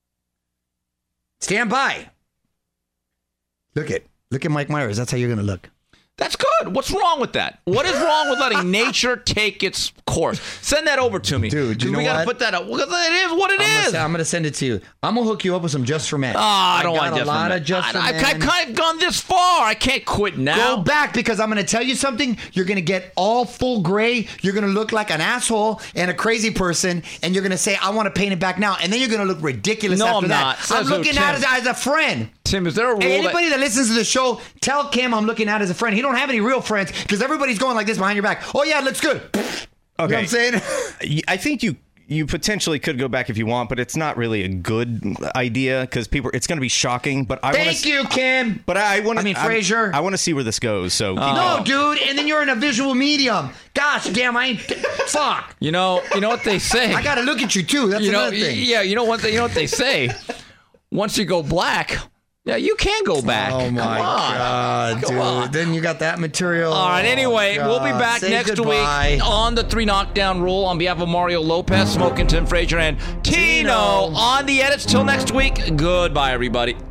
Stand by. Look at, look at Mike Myers. That's how you're gonna look. That's good. What's wrong with that? What is wrong with letting nature take its course? Send that over to me, Dude, you 'Cause know we gotta what? put that up. Because it is what it I'm is. gonna, I'm gonna send it to you. I'm gonna hook you up with some Just for Men. Oh, I don't got want a just lot for of men. Just I, for I've, Men. I've kind of gone this far. I can't quit now. Go back, because I'm going to tell you something. You're going to get all full gray. You're going to look like an asshole and a crazy person, and you're going to say, I want to paint it back now. And then you're going to look ridiculous No, after I'm that. not. I'm Says who, looking at it Tim? as a friend. Tim, is there a rule Hey, that- anybody that listens to the show, tell Kim I'm looking at as a friend. He don't have any real friends, because everybody's going like this behind your back. Oh, yeah, it looks good. You know what I'm saying? I think you you potentially could go back if you want, but it's not really a good idea because people. It's going to be shocking. But I Thank wanna, you, Kim. But I want. I mean, Frazier. I want to see where this goes. So keep No, going. dude, and then you're in a visual medium. Gosh, damn, I ain't. Fuck. You know, you know what they say. I gotta look at you too. That's you know, another thing. yeah. You know what? They, you know what they say. Once you go black, yeah, you can go back. Oh my Come on. god, Come dude! on. Then you got that material. All right. Anyway, Oh, we'll be God. back Say next goodbye. week on the Three Knockdown Rule. On behalf of Mario Lopez, Smoking Tim Frazier, and Tino Tino. on the edits. Till next week. Goodbye, everybody.